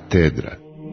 katedra.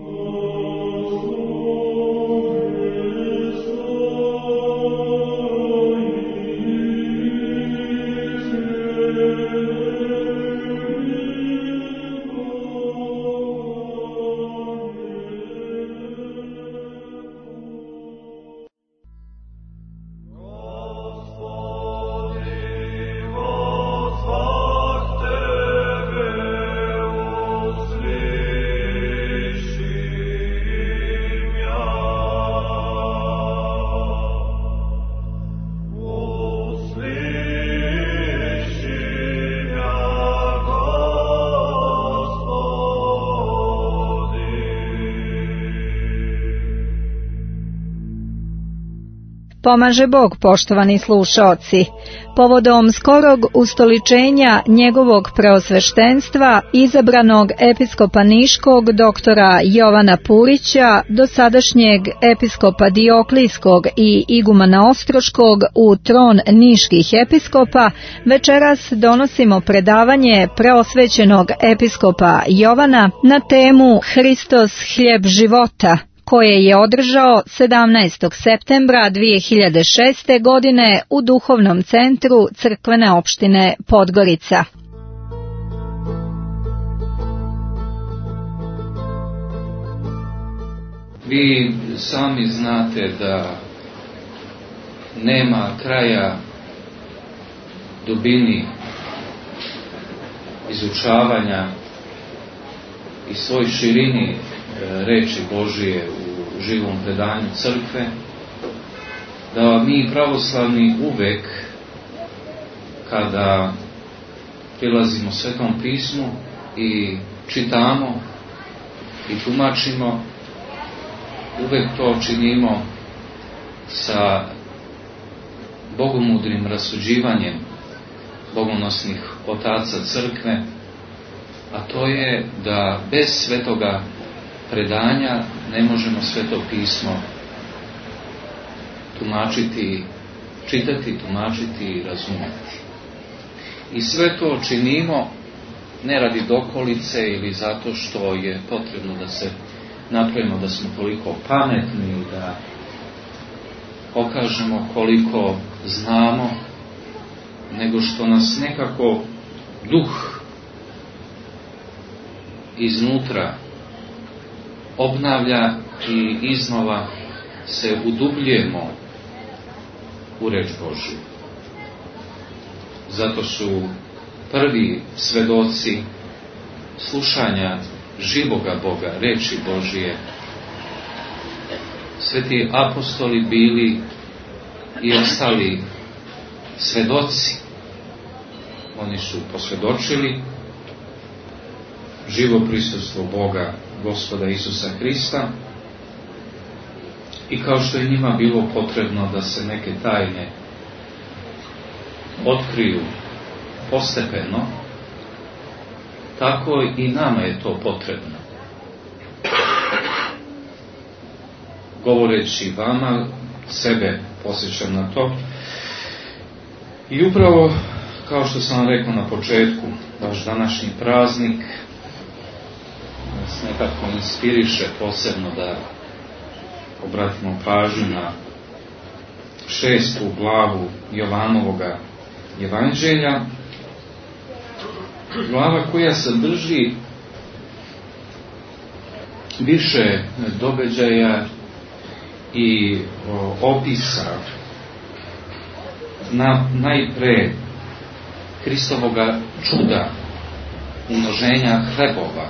Pomaže Bog, poštovani slušaoci. Povodom skorog ustoličenja njegovog preosveštenstva, izabranog episkopa Niškog doktora Jovana Purića, dosadašnjeg episkopa Dioklijskog i igumana Ostroškog u tron niških episkopa, večeras donosimo predavanje preosvećenog episkopa Jovana na temu Hristos, hljeb života, koje je održao 17. septembra 2006. godine u Duhovnom centru crkvene opštine Podgorica. Vi sami znate da nema kraja dubini izučavanja i svoj širini reči Božije u živom predanju crkve, da mi pravoslavni uvek kada prilazimo Svetom pismu i čitamo i tumačimo, uvek to činimo sa bogomudrim rasuđivanjem bogonosnih otaca crkve, a to je da bez svetoga predanja ne možemo Sveto pismo tumačiti, čitati, tumačiti i razumjeti. I sve to činimo ne radi dokolice ili zato što je potrebno da se napravimo da smo toliko pametni, da pokažemo koliko znamo, nego što nas nekako duh iznutra obnavlja i iznova se udubljujemo u reč Božju. Zato su prvi svedoci slušanja živoga Boga, reči Božije, sveti apostoli bili i ostali svedoci. Oni su posvjedočili živo prisustvo Boga, Gospoda Isusa Hrista, i kao što je njima bilo potrebno da se neke tajne otkriju postepeno, tako i nama je to potrebno. Govoreći vama, sebe posjećam na to, i upravo kao što sam vam rekao na početku, vaš današnji praznik nas nekako inspiriše posebno da obratimo pažnju na 6. glavu Jovanovoga evanđelja, glava koja sadrži više događaja i opisa najpre Hristovoga čuda, umnoženja hlebova,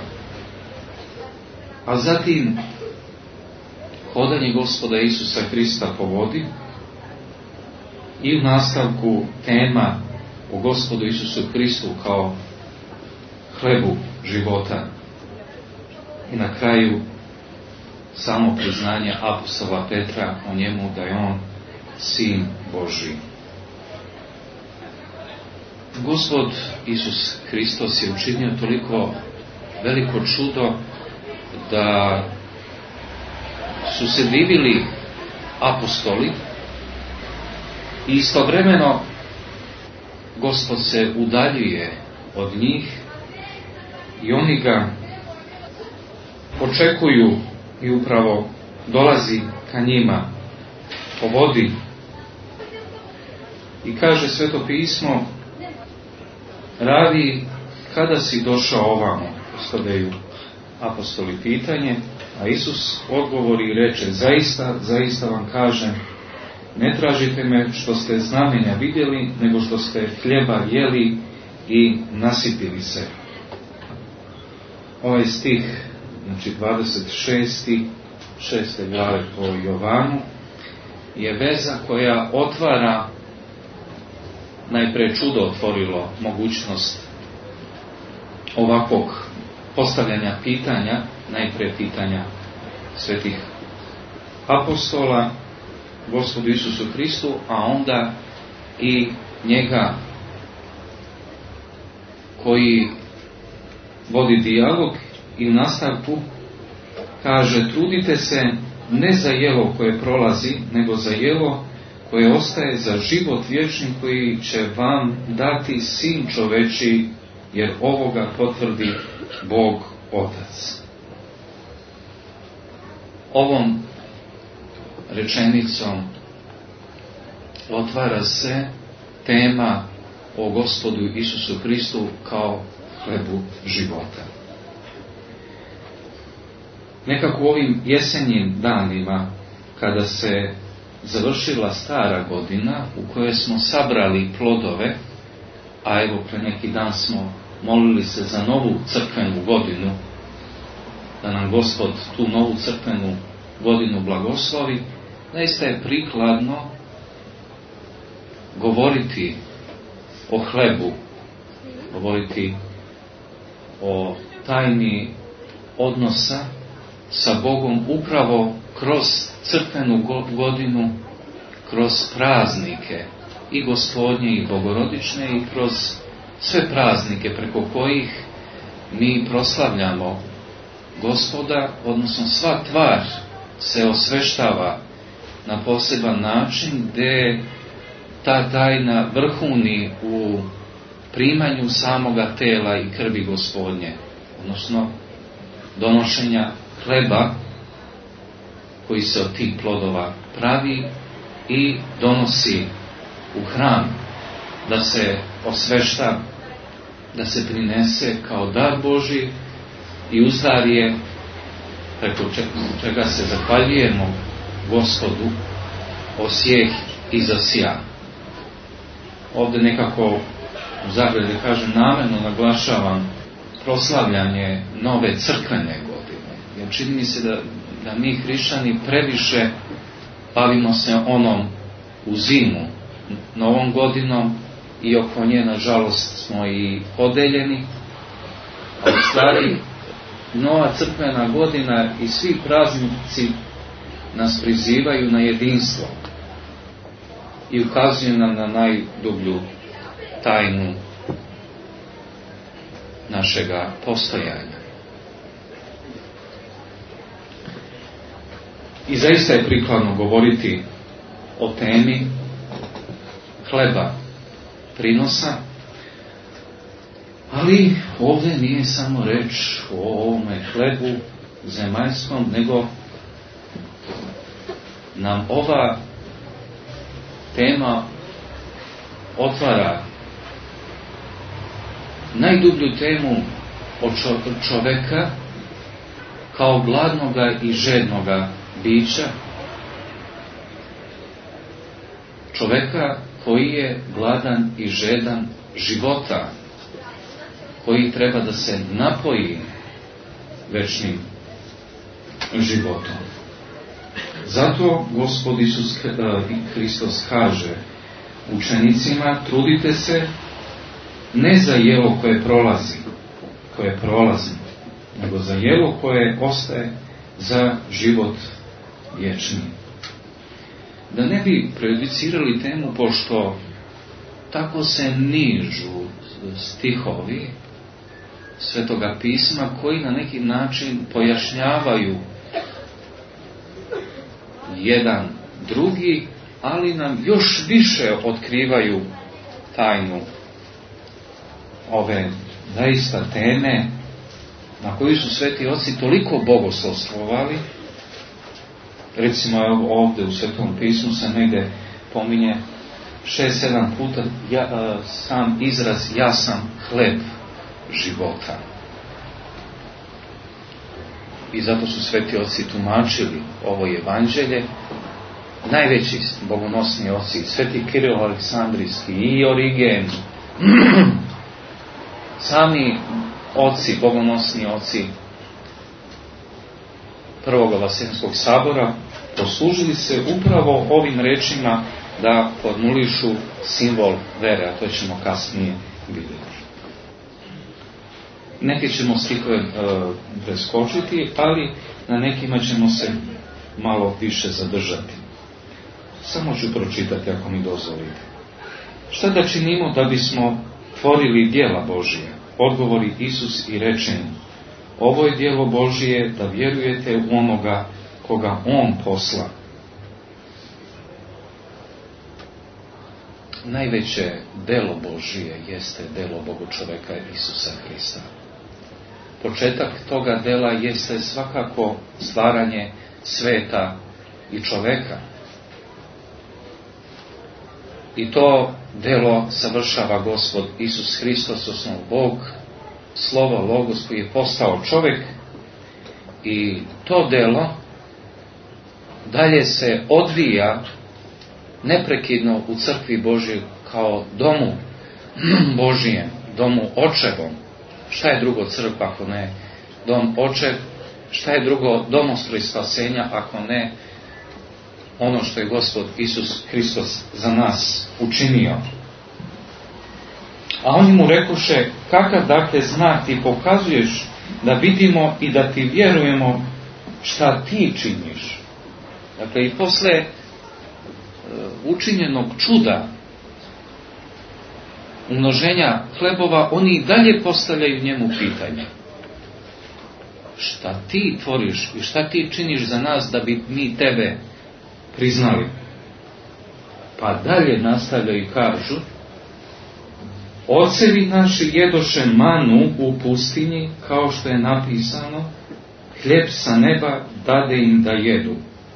a zatim hodanje Gospoda Isusa Hrista po vodi i u nastavku tema o Gospodu Isusu Hristu kao hlebu života i na kraju samo priznanje apostola Petra o njemu da je on Sin Božji. Gospod Isus Hristos je učinio toliko veliko čudo da su se divili apostoli i istovremeno Gospod se udaljuje od njih i oni ga očekuju i upravo dolazi ka njima po vodi. I kaže Sveto pismo, radi kada si došao ovamo, postavljaju apostoli pitanje, a Isus odgovori i reče, zaista vam kažem, ne tražite me što ste znamenja vidjeli, nego što ste hljeba jeli i nasitili se. Ovaj stih, znači 26. 6. glave po Jovanu, je veza koja otvara, najprije čudo otvorilo mogućnost ovakvog postavljanja pitanja, najprije pitanja svetih apostola Gospodu Isusu Hristu, a onda i njega koji vodi dijalog i u nastavku kaže, trudite se ne za jelo koje prolazi, nego za jelo koje ostaje za život vječni koji će vam dati Sin čoveči, jer ovoga potvrdi Bog Otac. Ovom rečenicom otvara se tema o Gospodu Isusu Hristu kao hlebu života. Nekako u ovim jesenjim danima, kada se završila stara godina u kojoj smo sabrali plodove, a evo pre neki dan smo molili se za novu crkvenu godinu, da nam Gospod tu novu crkvenu godinu blagoslovi, zaista je prikladno govoriti o hlebu, govoriti o tajni odnosa sa Bogom upravo kroz crkvenu godinu, kroz praznike i Gospodnje i Bogorodične i kroz sve praznike preko kojih mi proslavljamo Gospoda, odnosno sva tvar se osveštava na poseban način gdje ta tajna vrhuni u primanju samoga tela i krvi Gospodnje, odnosno donošenja hleba koji se od tih plodova pravi i donosi u hram, da se osvešta, da se prinese kao dar Božji i uzdar je, preko čega se zahvaljujemo Gospodu, osjeh i zasija. Ovdje nekako u zagradi kažem namjerno naglašavam proslavljanje nove crkvene godine. Jer čini mi se da mi hrišćani previše bavimo se onom u zimu, novom godinom, i oko nje nažalost smo i podeljeni, a u stvari nova crkvena godina i svi praznici nas prizivaju na jedinstvo i ukazuju nam na najdublju tajnu našega postojanja. I zaista je prikladno govoriti o temi hleba prinosa, ali ovdje nije samo reč o ovome hlebu zemaljskom, nego nam ova tema otvara najdublju temu od čoveka kao gladnoga i žednoga bića, čoveka koji je gladan i žedan života, koji treba da se napoji večnim životom. Zato Gospod Isus Hristos kaže učenicima, trudite se ne za jelo koje prolazi, nego za jelo koje ostaje za život vječni. Da ne bi prejudicirali temu, pošto tako se nižu stihovi Svetoga pisma koji na neki način pojašnjavaju jedan drugi, ali nam još više otkrivaju tajnu ove zaista teme na koju su sveti oci toliko bogoslovstvovali. Recimo ovdje u Svetom pismu se negdje pominje 6-7 puta sam izraz ja sam hleb života. I zato su sveti oci tumačili ovo evanđelje. Najveći bogonosni oci, sveti Kiril Aleksandrijski i Origen, sami oci, bogonosni oci Prvog Vaseljenskog sabora poslužili se upravo ovim rečima da formulišu simbol vere, a to ćemo kasnije vidjeti. Neke ćemo stihove preskočiti, ali na nekima ćemo se malo više zadržati. Samo ću pročitati ako mi dozvolite. Šta da činimo da bismo tvorili djela Božije? Odgovori Isus i reče im, ovo je djelo Božije da vjerujete u onoga koga On posla. Najveće delo Božije jeste delo Bogočoveka Isusa Hrista. Početak toga dela jeste svakako stvaranje sveta i čoveka. I to delo savršava Gospod Isus Hristos, osnov Bog, slovo Logos koji je postao čovjek, i to delo dalje se odvija neprekidno u crkvi Božjoj kao domu Božijem, domu Očevom. Šta je drugo crkva ako ne dom Očev? Šta je drugo domostroj spasenja ako ne ono što je Gospod Isus Hristos za nas učinio? A oni mu rekoše, kakav dakle znak ti pokazuješ da vidimo i da ti vjerujemo šta ti činiš? Dakle, i posle učinjenog čuda, umnoženja hlebova, oni i dalje postavljaju njemu pitanje. Šta ti tvoriš i šta ti činiš za nas da bi mi tebe priznali? Pa dalje nastavljaju i kažu, ocevi naši jedoše manu u pustinji, kao što je napisano, hljeb sa neba dade im da jedu.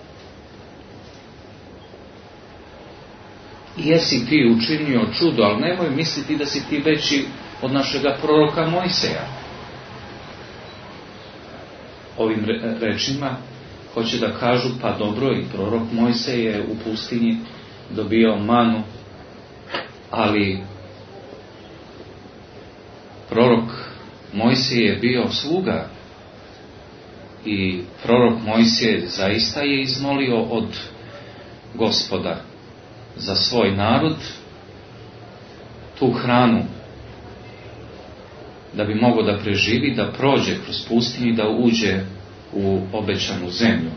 Jesi ti učinio čudo, ali nemoj misliti da si ti veći od našega proroka Mojseja. Ovim rečima hoće da kažu, pa dobro, i prorok Mojsej je u pustinji dobio manu, ali prorok Mojsej je bio sluga i prorok Mojsej zaista je izmolio od Gospoda za svoj narod tu hranu da bi mogao da preživi, da prođe kroz pustinju i da uđe u obećanu zemlju.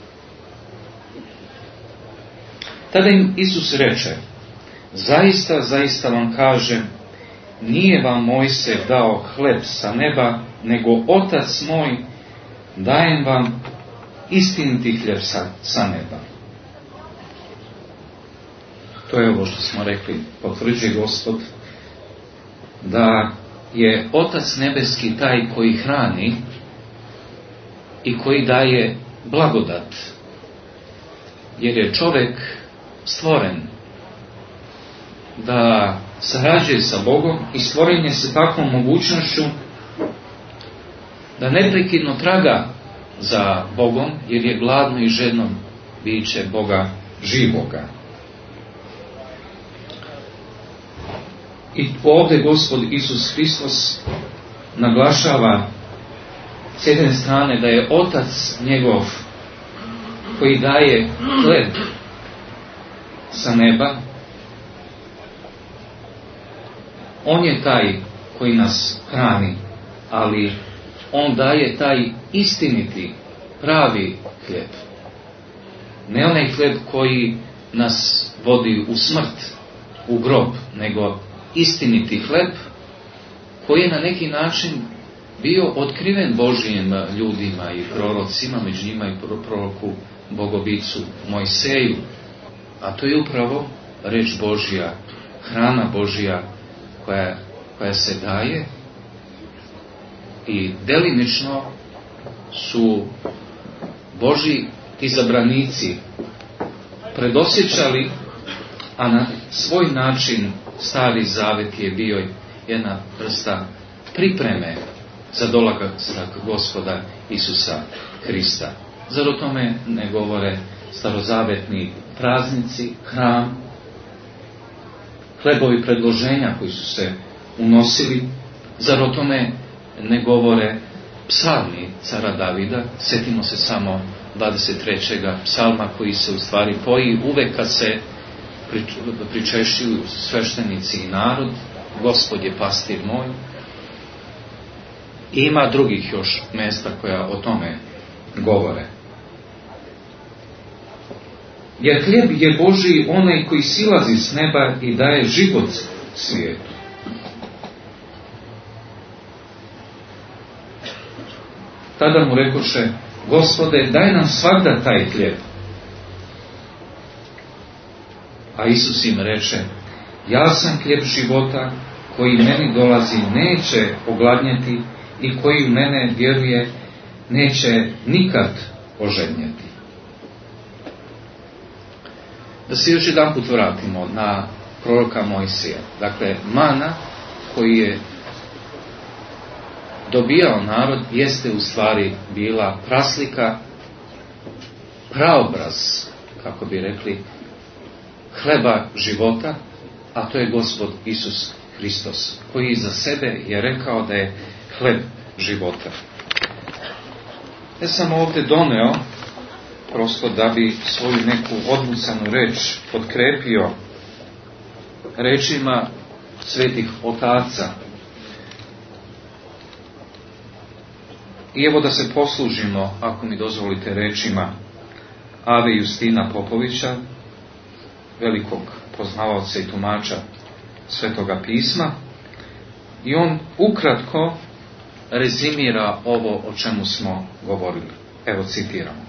Tada im Isus reče, zaista, zaista vam kažem, nije vam Mojsej dao hleb sa neba, nego Otac moj dajem vam istiniti hljeb sa neba. To je ovo što smo rekli, potvrđuje Gospod, da je Otac nebeski taj koji hrani i koji daje blagodat, jer je čovjek stvoren da sarađuje sa Bogom i stvoren je sa takvom mogućnošću da neprekidno traga za Bogom, jer je gladno i žedno biće Boga živoga. I ovdje Gospod Isus Hristos naglašava s jedne strane da je Otac njegov koji daje hleb sa neba. On je taj koji nas hrani, ali on daje taj istiniti, pravi hljeb. Ne onaj hljeb koji nas vodi u smrt, u grob, nego istiniti hljeb koji je na neki način bio otkriven Božijim ljudima i prorocima, među njima i proroku Bogobicu Mojseju. A to je upravo reč Božja, hrana Božja koja se daje i delimično su Božji izabranici predosjećali, a na svoj način Stari Zavet je bio jedna vrsta pripreme za dolazak Gospoda Isusa Hrista. Zar o tome ne govore starozavetni praznici, hram, hlebovi predloženja koji su se unosili? Zar o tome ne govore psalmi cara Davida? Sjetimo se samo 23. psalma koji se u stvari poji uvek kad se pričešćuju sveštenici i narod. Gospod je pastir moj. I ima drugih još mjesta koja o tome govore. Jer hljeb je Božji onaj koji silazi s neba i daje život svijetu. Tada mu rekoše: Gospode, daj nam svagda taj hljeb. A Isus im reče: Ja sam hljeb života, koji meni dolazi neće ogladnjeti i koji u mene vjeruje neće nikad ožednjeti. Da se još jedan put vratimo na proroka Mojsija. Dakle, mana koji je dobijao narod jeste u stvari bila praslika, praobraz, kako bi rekli, hleba života, a to je Gospod Isus Hristos, koji za sebe je rekao da je hleb života. Ja sam ovdje doneo, prosto da bi svoju neku odmucanu reč potkrepio rečima svetih otaca. I evo da se poslužimo, ako mi dozvolite, rečima Ave Justina Popovića, velikog poznavaoca i tumača Svetoga pisma, i on ukratko rezimira ovo o čemu smo govorili. Evo citiramo.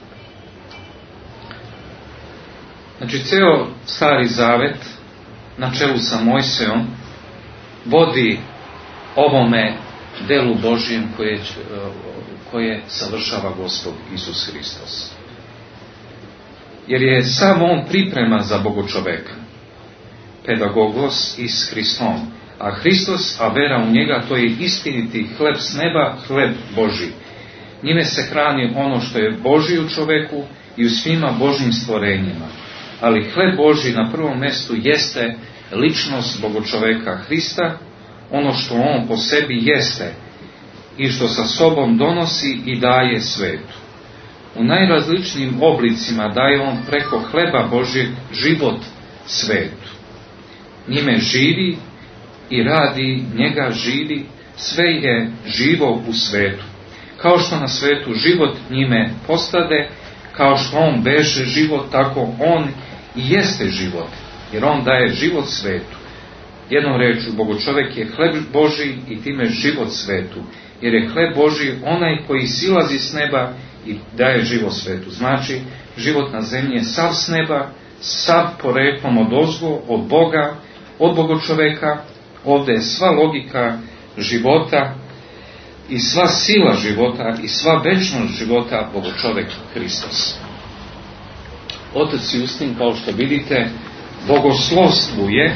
Znači, ceo Stari Zavet na čelu sa Mojsejom vodi ovome delu Božjem koje savršava Gospod Isus Hristos. Jer je sam on priprema za Bogočoveka, pedagogos is Hristom, a Hristos, a vera u njega, to je istiniti hleb s neba, hleb Božji. Njime se hrani ono što je Božji u čoveku i u svima Božjim stvorenjima. Ali hleb Božji na prvom mjestu jeste ličnost Bogočoveka Hrista, ono što on po sebi jeste i što sa sobom donosi i daje svetu. U najrazličnijim oblicima daje on preko hleba Božjeg život svetu. Njime živi i radi, njega živi, sve je živo u svetu. Kao što na svetu život njime postade, kao što on beže život, tako on i jeste život, jer on daje život svetu. Jednom rečju, Bogočovek je hleb Božji i time život svetu, jer je hleb Božji onaj koji silazi s neba i daje život svetu. Znači, život na zemlji je sav s neba, sav poreklom od ozgo, od Boga, od Bogočoveka. Ovdje je sva logika života i sva sila života i sva večnost života Bogočovek Hristos. Otac Justin, kao što vidite, bogoslovstvuje.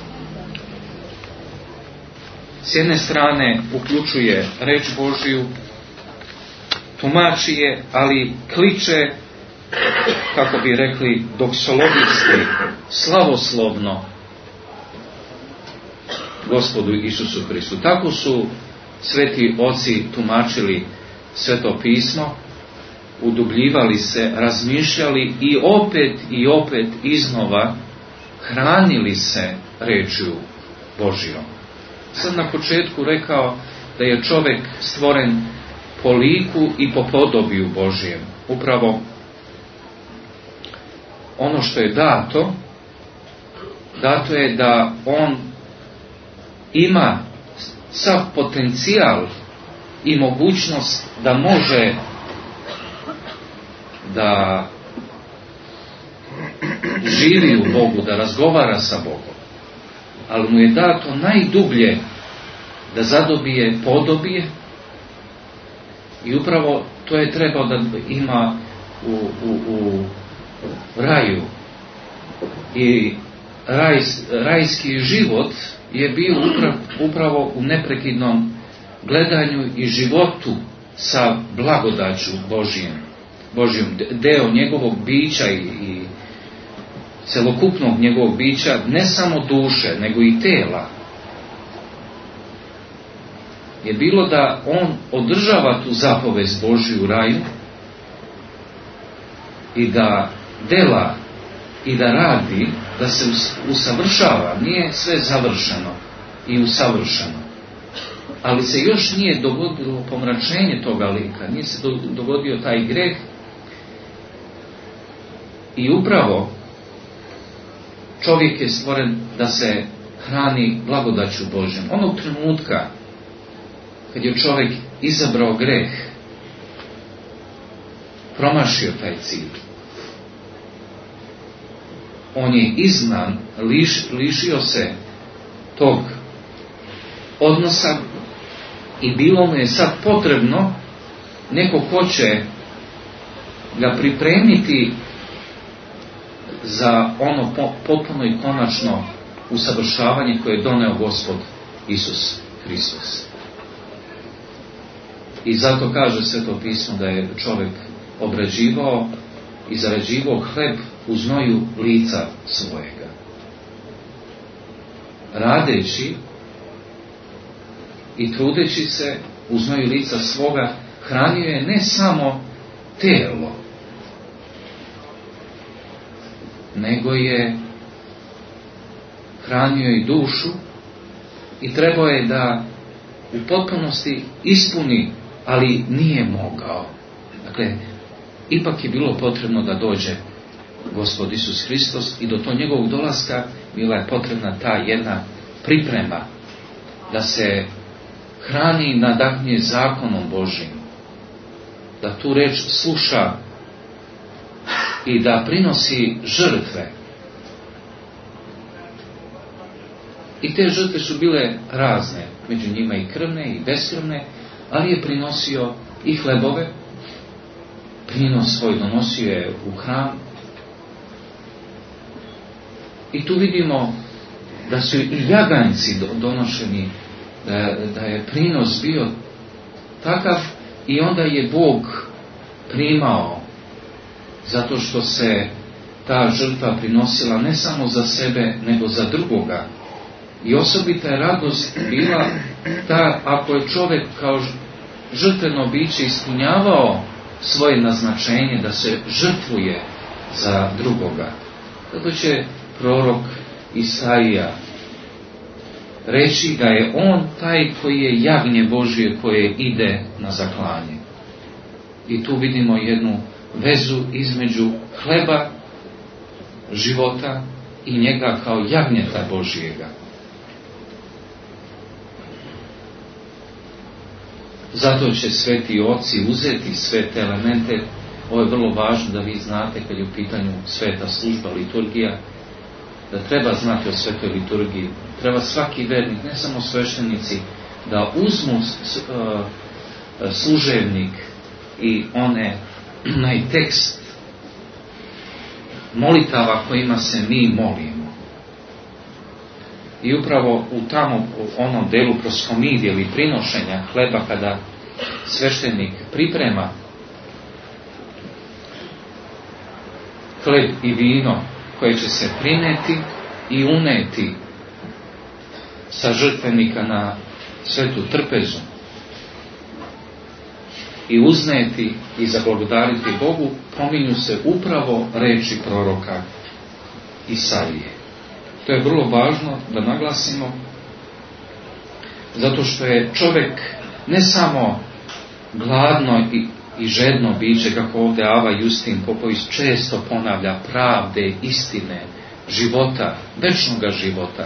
S jedne strane uključuje reč Božju, tumači je, ali kliče, kako bi rekli, doksologijski, slavoslovno Gospodu Isusu Hristu. Tako su sveti oci tumačili Sveto pismo, udubljivali se, razmišljali i opet iznova hranili se rečju Božjom. Sad na početku rekao da je čovjek stvoren po liku i po podobiju Božjem. Upravo ono što je dato je da on ima sav potencijal i mogućnost da može da živi u Bogu, da razgovara sa Bogom. Ali mu je dato najdublje da zadobije podobije, I upravo to je trebao da ima u raju. I rajski život je bio upravo u neprekidnom gledanju i životu sa blagodaću Božjom, deo njegovog bića i celokupnog njegovog bića, ne samo duše, nego i tela, je bilo da on održava tu zapovest Božju u raju i da dela i da radi, da se usavršava. Nije sve završeno i usavršeno, ali se još nije dogodilo pomračenje toga lika, nije se dogodio taj greh. I upravo čovjek je stvoren da se hrani blagodaću Božjom. Onog trenutka kad je čovjek izabrao greh, promašio taj cilj. On je iznan, lišio se tog odnosa i bilo mu je sad potrebno neko ko će ga pripremiti za ono potpuno i konačno usavršavanje koje je doneo Gospod Isus Hristos. I zato kaže Sveto pismo da je čovjek obrađivao i zarađivao hleb u znoju lica svojega. Radeći i trudeći se u znoju lica svoga, hranio je ne samo telo, nego je hranio i dušu i trebao je da u potpunosti ispuni, ali nije mogao. Dakle, ipak je bilo potrebno da dođe Gospod Isus Hristos i do tog njegovog dolaska bila je potrebna ta jedna priprema da se hrani i nadahnje zakonom Božjim, da tu reč sluša i da prinosi žrtve. I te žrtve su bile razne, među njima i krvne i beskrvne, ali je prinosio i hlebove, prinos svoj donosio je u hram. I tu vidimo da su i jaganjci donošeni, da je prinos bio takav i onda je Bog primao, zato što se ta žrtva prinosila ne samo za sebe, nego za drugoga. I osobita je radost bila ta ako je čovjek kao žrtveno biće ispunjavao svoje naznačenje da se žrtvuje za drugoga. Zato će prorok Isaija reći da je on taj koji je jagnje Božje koje ide na zaklanje. I tu vidimo jednu vezu između hleba života i njega kao jagnjeta Božjega. Zato će sveti oci uzeti sve te elemente. Ovo je vrlo važno da vi znate kad je u pitanju sveta služba, liturgija, da treba znati o svetoj liturgiji. Treba svaki vernik, ne samo sveštenici, da uzmu služebnik i onaj tekst molitava kojima se mi molimo. I upravo u onom delu proskomidije ili prinošenja hleba, kada sveštenik priprema hleb i vino koje će se prineti i uneti sa žrtvenika na svetu trpezu i uzneti i zablagodariti Bogu, pominju se upravo reči proroka Isaije. To je vrlo važno da naglasimo, zato što je čovjek ne samo gladno i žedno biće, kako ovdje Ava Justin Popović često ponavlja, pravde, istine, života, večnoga života.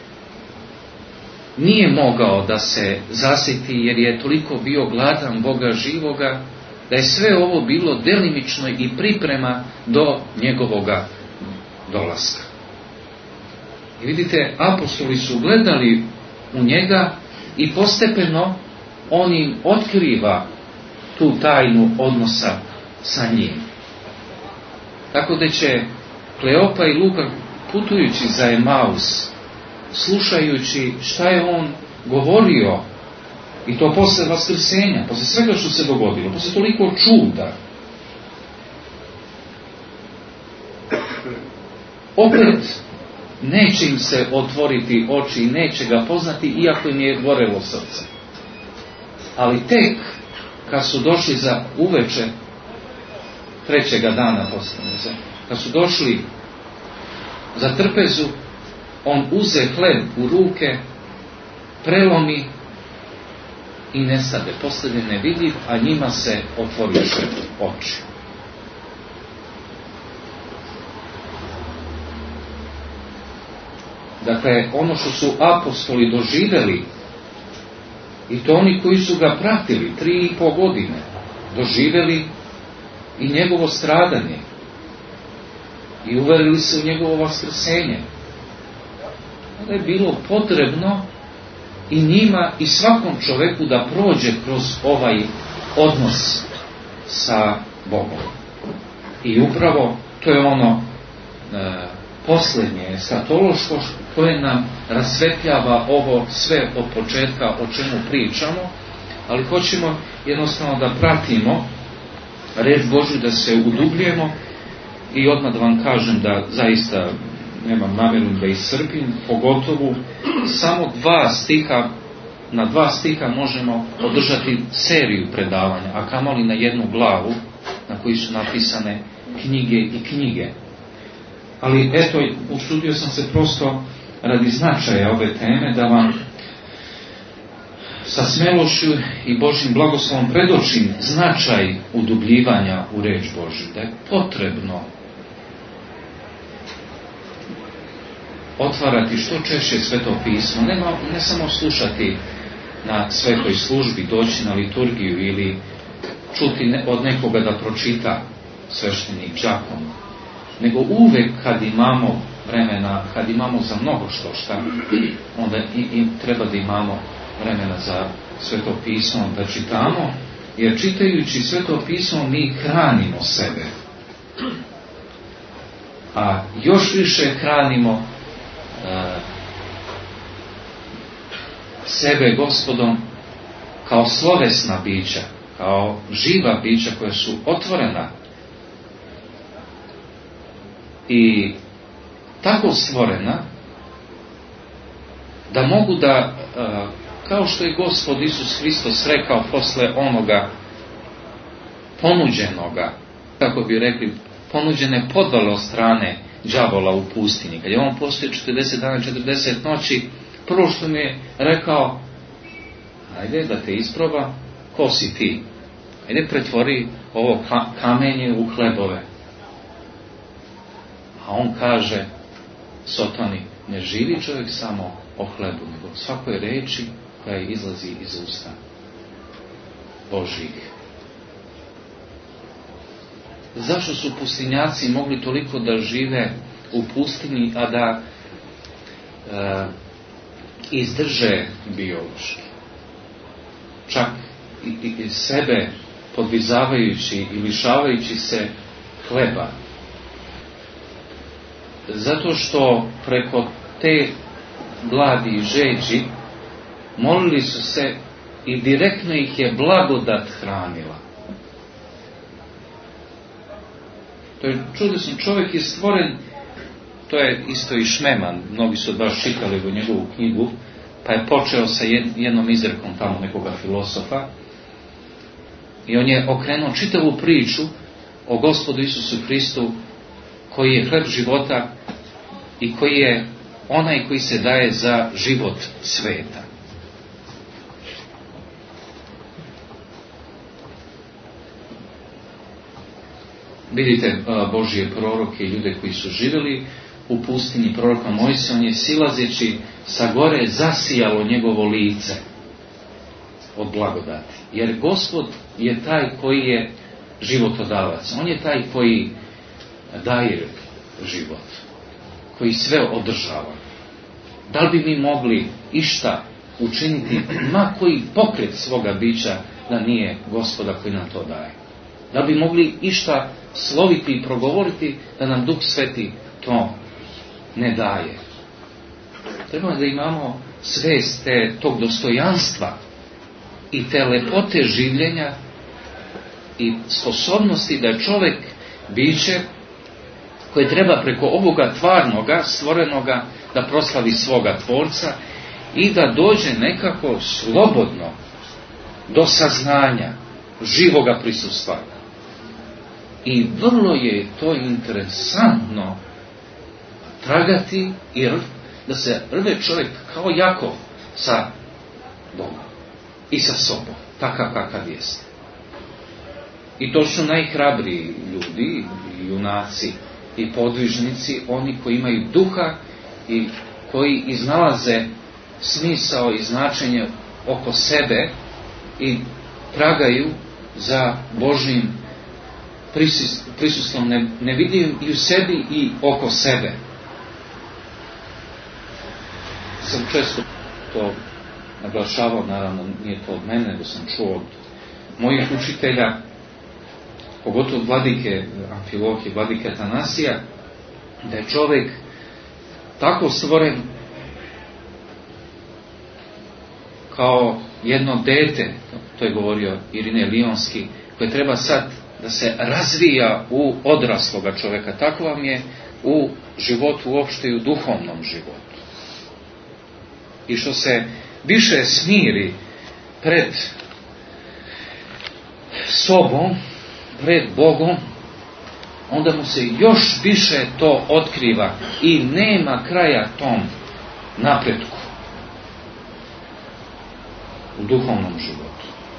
Nije mogao da se zasiti jer je toliko bio gladan Boga živoga, da je sve ovo bilo delimično i priprema do njegovoga dolaska. I vidite, apostoli su gledali u njega i postepeno on im otkriva tu tajnu odnosa sa njim. Tako da će Kleopa i Luka, putujući za Emaus, slušajući šta je on govorio, i to posle vaskrsenja, posle svega što se dogodilo, posle toliko čuda, opet neće im se otvoriti oči i neće ga poznati, iako im je gorelo srce. Ali tek kad su došli za uveče trećega dana posle, kad su došli za trpezu, on uze hleb u ruke, prelomi i nestade, postade nevidljiv, a njima se otvoriše oči. Dakle, ono što su apostoli doživjeli, i to oni koji su ga pratili 3,5 godine, doživjeli i njegovo stradanje i uverili se u njegovo vaskrsenje. Onda je bilo potrebno i njima i svakom čoveku da prođe kroz ovaj odnos sa Bogom. I upravo to je ono posljednje, eskatološko, koje nam rasvetljava ovo sve od početka o čemu pričamo, ali hoćemo jednostavno da pratimo reč Božju, da se udubljemo, i odmah da vam kažem da zaista nemam namjeru da iscrpim, pogotovo samo 2 stiha, na 2 stiha možemo održati seriju predavanja, a kamoli na jednu glavu na koji su napisane knjige i knjige. Ali eto, usudio sam se prosto radi značaja ove teme da vam sa smelošću i Božjim blagoslovom predočim značaj udubljivanja u reč Božju, da je potrebno otvarati što češće Sveto pismo, ne samo slušati na svetoj službi, doći na liturgiju ili čuti od nekoga da pročita sveštenik đakom, nego uvek kad imamo vremena, kad imamo za mnogo šta, onda i treba da imamo vremena za Sveto pismo da čitamo, jer čitajući Sveto pismo mi hranimo sebe, a još više hranimo sebe Gospodom kao slovesna bića, kao živa bića koja su otvorena i tako stvorena da mogu da, kao što je Gospod Isus Hristos rekao posle onoga ponuđenoga, kako bi rekli, ponuđene podvale od strane đavola u pustinji, kad je on postao 40 dana, 40 noći, prvo što mi je rekao, ajde da te isproba, ko si ti? Ajde pretvori ovo kamenje u hlebove. A on kaže Sotoni, ne živi čovjek samo o hlebu, nego svakoj reči koja izlazi iz usta Božjih. Zašto su pustinjaci mogli toliko da žive u pustinji, a da izdrže biološki? Čak i sebe podvizavajući i lišavajući se hleba. Zato što preko te gladi i žeđi molili su se i direktno ih je blagodat hranila. To je čudesno, čovjek je stvoren, to je isto i Šmeman, mnogi su od vas čitali u njegovu knjigu, pa je počeo sa jednom izrekom tamo nekoga filosofa i on je okrenuo čitavu priču o Gospodu Isusu Hristu, koji je hleb života i koji je onaj koji se daje za život sveta. Vidite Božje proroke i ljude koji su živjeli u pustinji, proroka Mojsija, on je silazeći sa gore zasijalo njegovo lice od blagodati. Jer Gospod je taj koji je životodavac. On je taj koji daje život, koji sve održava. Da li bi mi mogli išta učiniti, ma koji pokret svoga bića, da nije Gospoda koji nam to daje. Da bi mogli išta sloviti i progovoriti, da nam Duh Sveti to ne daje. Treba da imamo svest tog dostojanstva i te lepote življenja i sposobnosti da je čovjek biće koje treba preko ovoga tvarnoga, stvorenoga, da proslavi svoga Tvorca i da dođe nekako slobodno do saznanja živoga prisustva. I vrlo je to interesantno tragati i da se rve čovjek kao Jakov sa Bogom i sa sobom, takav kakav jest. I to su najhrabriji ljudi, junaci i podvižnici, oni koji imaju duha i koji iznalaze smisao i značenje oko sebe i tragaju za Božjim prisustvom, ne vidim i u sebi i oko sebe. Sam često to naglašavao, naravno nije to od mene, nego sam čuo od mojih učitelja, pogotovo vladike Amfilohije, vladike Atanasija, da je čovjek tako stvoren kao jedno dete, to je govorio Irine Lionski, koje treba sad da se razvija u odrasloga čovjeka. Tako vam je u životu, uopšte i u duhovnom životu. I što se više smiri pred sobom, pred Bogom, onda mu se još više to otkriva i nema kraja tom napretku u duhovnom životu.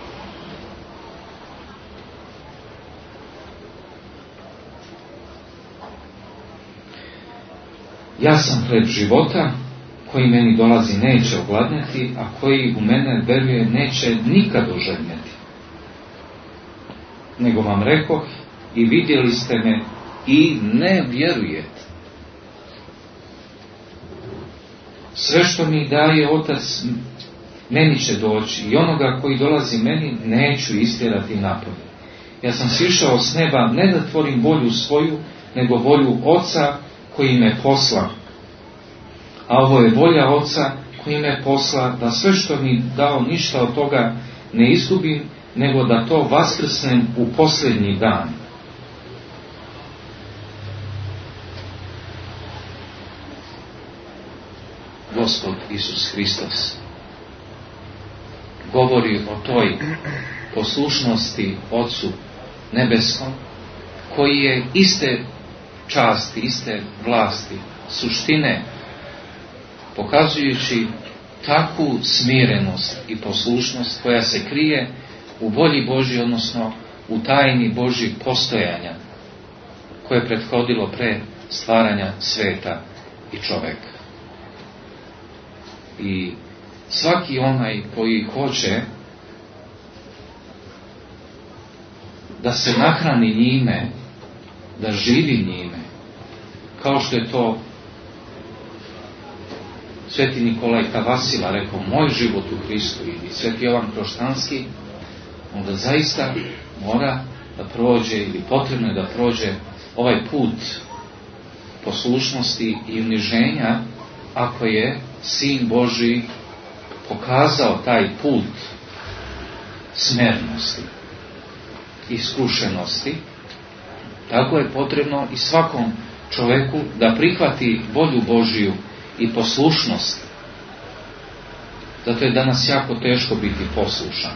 Ja sam hleb života, koji meni dolazi neće ogladnjati, a koji u mene veruje neće nikad ožednjeti. Nego vam rekoh i vidjeli ste me i ne vjerujete. Sve što mi daje Otac meni će doći i onoga koji dolazi meni neću istjerati napolje. Ja sam sišao s neba ne da tvorim volju svoju, nego volju Oca koji me posla. A ovo je volja Oca koji me posla, da sve što mi dao ništa od toga ne izgubim, nego da to vaskrsnem u posljednji dan. Gospod Isus Hristos govori o toj poslušnosti Otcu nebeskom, koji je iste časti, iste vlasti, suštine, pokazujući takvu smirenost i poslušnost koja se krije u volji Božji, odnosno u tajni Božjih postojanja, koje je prethodilo pre stvaranja sveta i čoveka. I svaki onaj koji hoće da se nahrani njime, da živi njime, kao što je to Sveti Nikolaj Kavasila rekao, moj život u Hristu, i Sveti Jovan Kroštanski, onda zaista mora da prođe, ili potrebno je da prođe ovaj put poslušnosti i uniženja, ako je Sin Božji pokazao taj put smernosti, iskušenosti. Tako je potrebno i svakom čovjeku da prihvati volju Božju i poslušnost. Zato je danas jako teško biti poslušan.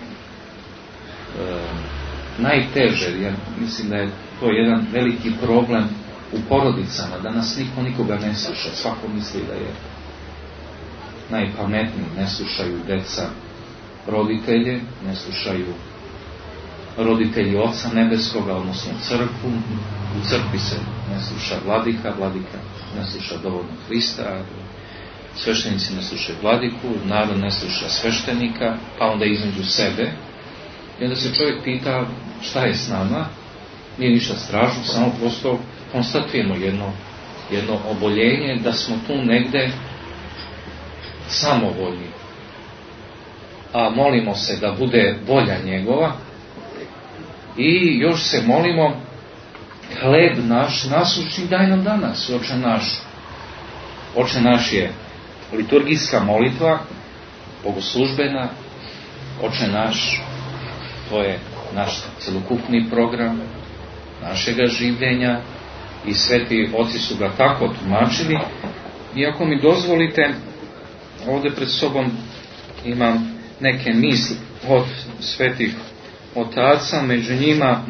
Najteže, jer mislim da je to jedan veliki problem u porodicama. Danas niko nikoga ne sluša. Svako misli da je najpametniji. Ne slušaju deca roditelje, ne slušaju roditelji Oca Nebeskoga, odnosno crkvu. U crkvi se ne sluša vladika ne sluša dovoljno Hrista, sveštenici ne slušaju vladiku, narod ne sluša sveštenika, pa onda između sebe. I onda se čovjek pita šta je s nama, nije ništa strašno, samo prosto konstatujemo jedno oboljenje, da smo tu negde samovoljni. a molimo se da bude volja njegova, i još se molimo: hleb naš nasušni daj nam danas, Oče naš. Oče naš je liturgijska molitva, bogoslužbena. Oče naš, to je naš celokupni program našega življenja i sveti oci su ga tako tumačili. I ako mi dozvolite, ovdje pred sobom imam neke misli od svetih otaca, među njima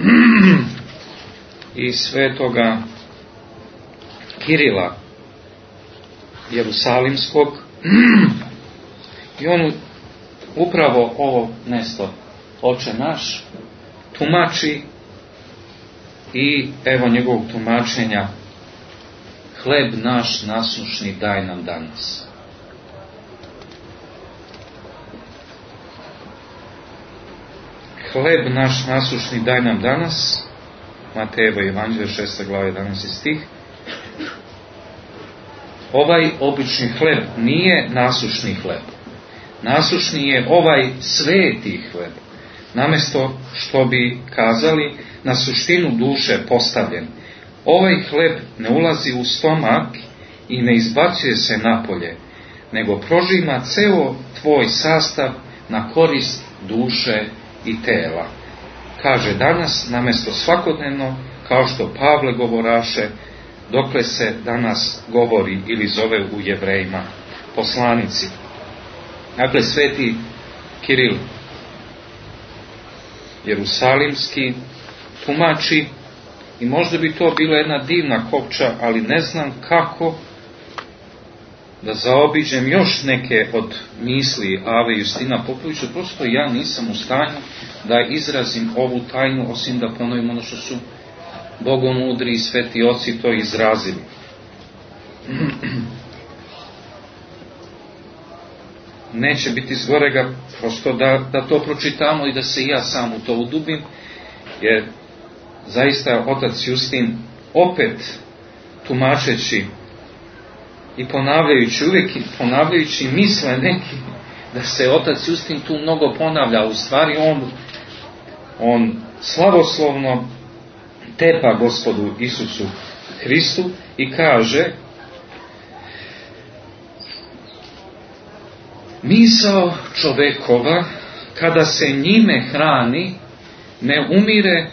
i svetoga Kirila Jerusalimskog, i on upravo ovo nešto Oče naš tumači, i evo njegovog tumačenja: hleb naš nasušni daj nam danas. Hleb naš nasušni daj nam danas, Matejevo evanđelje 6. glava 11. stih. Ovaj obični hleb nije nasušni hleb. Nasušni je ovaj sveti hleb, namjesto što bi kazali na suštinu duše postavljen. Ovaj hleb ne ulazi u stomak i ne izbacuje se napolje, nego prožima ceo tvoj sastav na korist duše i tela. Kaže danas, namjesto svakodnevno, kao što Pavle govoraše, dokle se danas govori ili zove u Jevrejima poslanici. Dakle, sveti Kiril Jerusalimski tumači, i možda bi to bila jedna divna kopča, ali ne znam kako da zaobiđem još neke od misli Ave Justina Popovića. Prosto ja nisam u stanju da izrazim ovu tajnu, osim da ponovim ono što su bogomudri i sveti oci to izrazili. Neće biti zgorega prosto da to pročitamo i da se ja sam u to udubim, jer zaista otac Justin opet tumačeći i ponavljajući, uvijek ponavljajući misle neki da se otac Justin tu mnogo ponavlja, u stvari on slavoslovno tepa Gospodu Isusu Hristu i kaže: misao čovekova, kada se njime hrani, ne umire,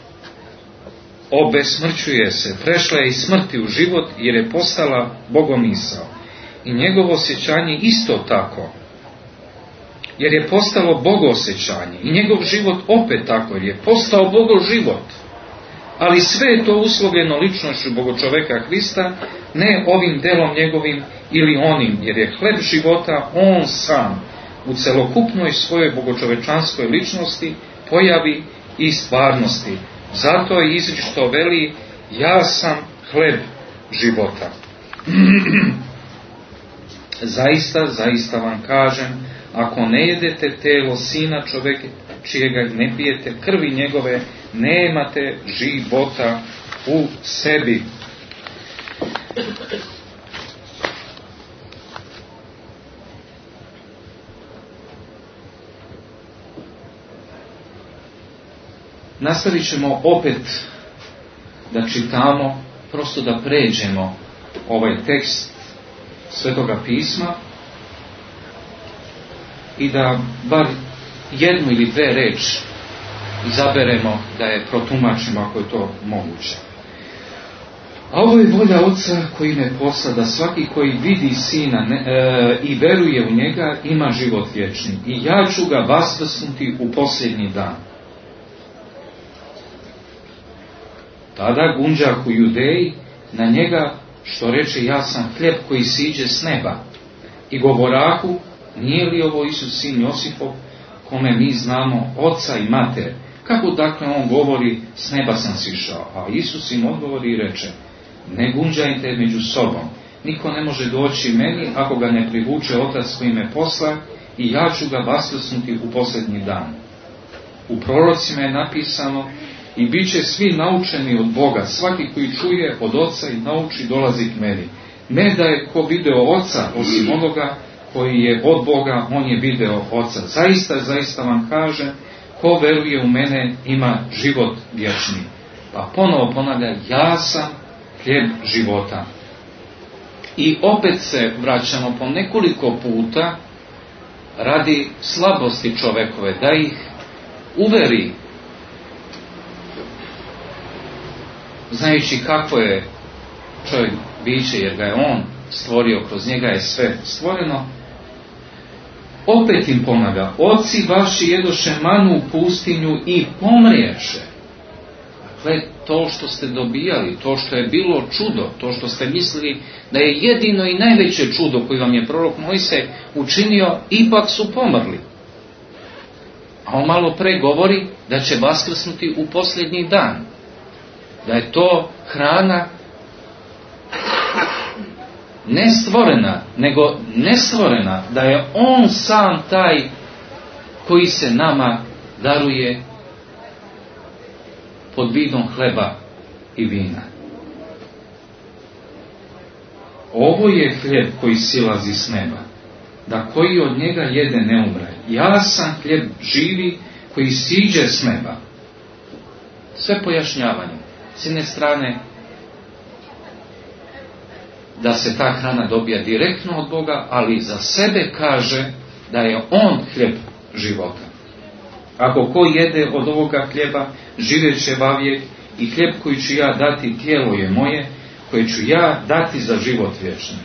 obesmrćuje se, prešla je iz smrti u život, jer je postala bogomisao. I njegovo osjećanje isto tako, jer je postalo bogosjećanje. I njegov život opet tako, jer je postao bogoživot. Ali sve je to uslovljeno ličnošću bogočoveka Hrista, ne ovim delom njegovim ili onim, jer je hleb života on sam u celokupnoj svojoj bogočovečanskoj ličnosti, pojavi i stvarnosti. Zato je izričito veli: ja sam hleb života. Zaista vam kažem, ako ne jedete telo Sina čoveka čijega ne pijete, krvi njegove, nemate života u sebi. Nastavit ćemo opet da čitamo, prosto da pređemo ovaj tekst Svetoga pisma i da bar jednu ili dve reči izaberemo da je protumačimo ako je to moguće. A ovo je volja Oca koji me posla, da svaki koji vidi Sina i veruje u njega ima život vječni, i ja ću ga vaskrsnuti u posljednji dan. Tada gunđahu Judeji na njega, što reče: ja sam hljeb koji siđe s neba. I govorahu: nije li ovo Isus sin Josipov, kome mi znamo oca i mater? Kako dakle on govori: s neba sam sišao? A Isus im odgovori i reče: ne gunđajte među sobom. Niko ne može doći meni ako ga ne privuče Otac koji me posla, i ja ću ga vaskrsnuti u posljednji dan. U prorocima je napisano: i bit će svi naučeni od Boga, svaki koji čuje od Oca i nauči dolazi k meni. Ne da je ko video Oca osim onoga koji je od Boga, on je video Oca. Zaista, zaista vam kažem, ko veruje u mene ima život vječni. Pa ponovo ponavlja, ja sam hljeb života. I opet se vraćamo po nekoliko puta radi slabosti čovekove, da ih uveri, znajući kako je čovjek biće, jer ga je on stvorio, kroz njega je sve stvoreno. Opet im ponavlja, oci vaši jedoše manu u pustinju i pomriješe. Dakle, to što ste dobijali, to što je bilo čudo, to što ste mislili da je jedino i najveće čudo koji vam je prorok Mojsije učinio, ipak su pomrli. A on malo pre govori da će vaskrsnuti u posljednji dan. Da je to hrana ne stvorena, nego nestvorena, da je on sam taj koji se nama daruje pod vidom hleba i vina. Ovo je hljeb koji silazi s neba, da koji od njega jede ne umre. Ja sam hljeb živi koji siđe s neba. Sve pojašnjavanje. S jedne strane, da se ta hrana dobija direktno od Boga, ali za sebe kaže da je on hljeb života. Ako ko jede od ovoga hljeba, živjet će vavijek, i hljeb koji ću ja dati, tijelo je moje, koje ću ja dati za život vječni.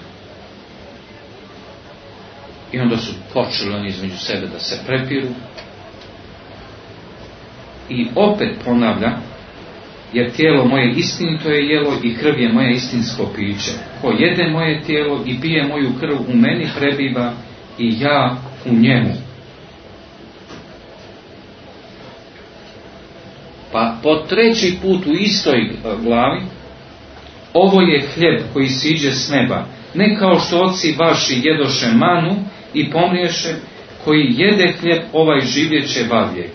I onda su počeli oni između sebe da se prepiru. I opet ponavlja, jer tijelo moje istinito je jelo i krv je moje istinsko piće. Ko jede moje tijelo i pije moju krv, u meni prebiva i ja u njemu. Pa po treći put u istoj glavi, ovo je hljeb koji siđe s neba, ne kao što oci vaši jedoše manu i pomriješe, koji jede hljeb ovaj živjeće vavijek.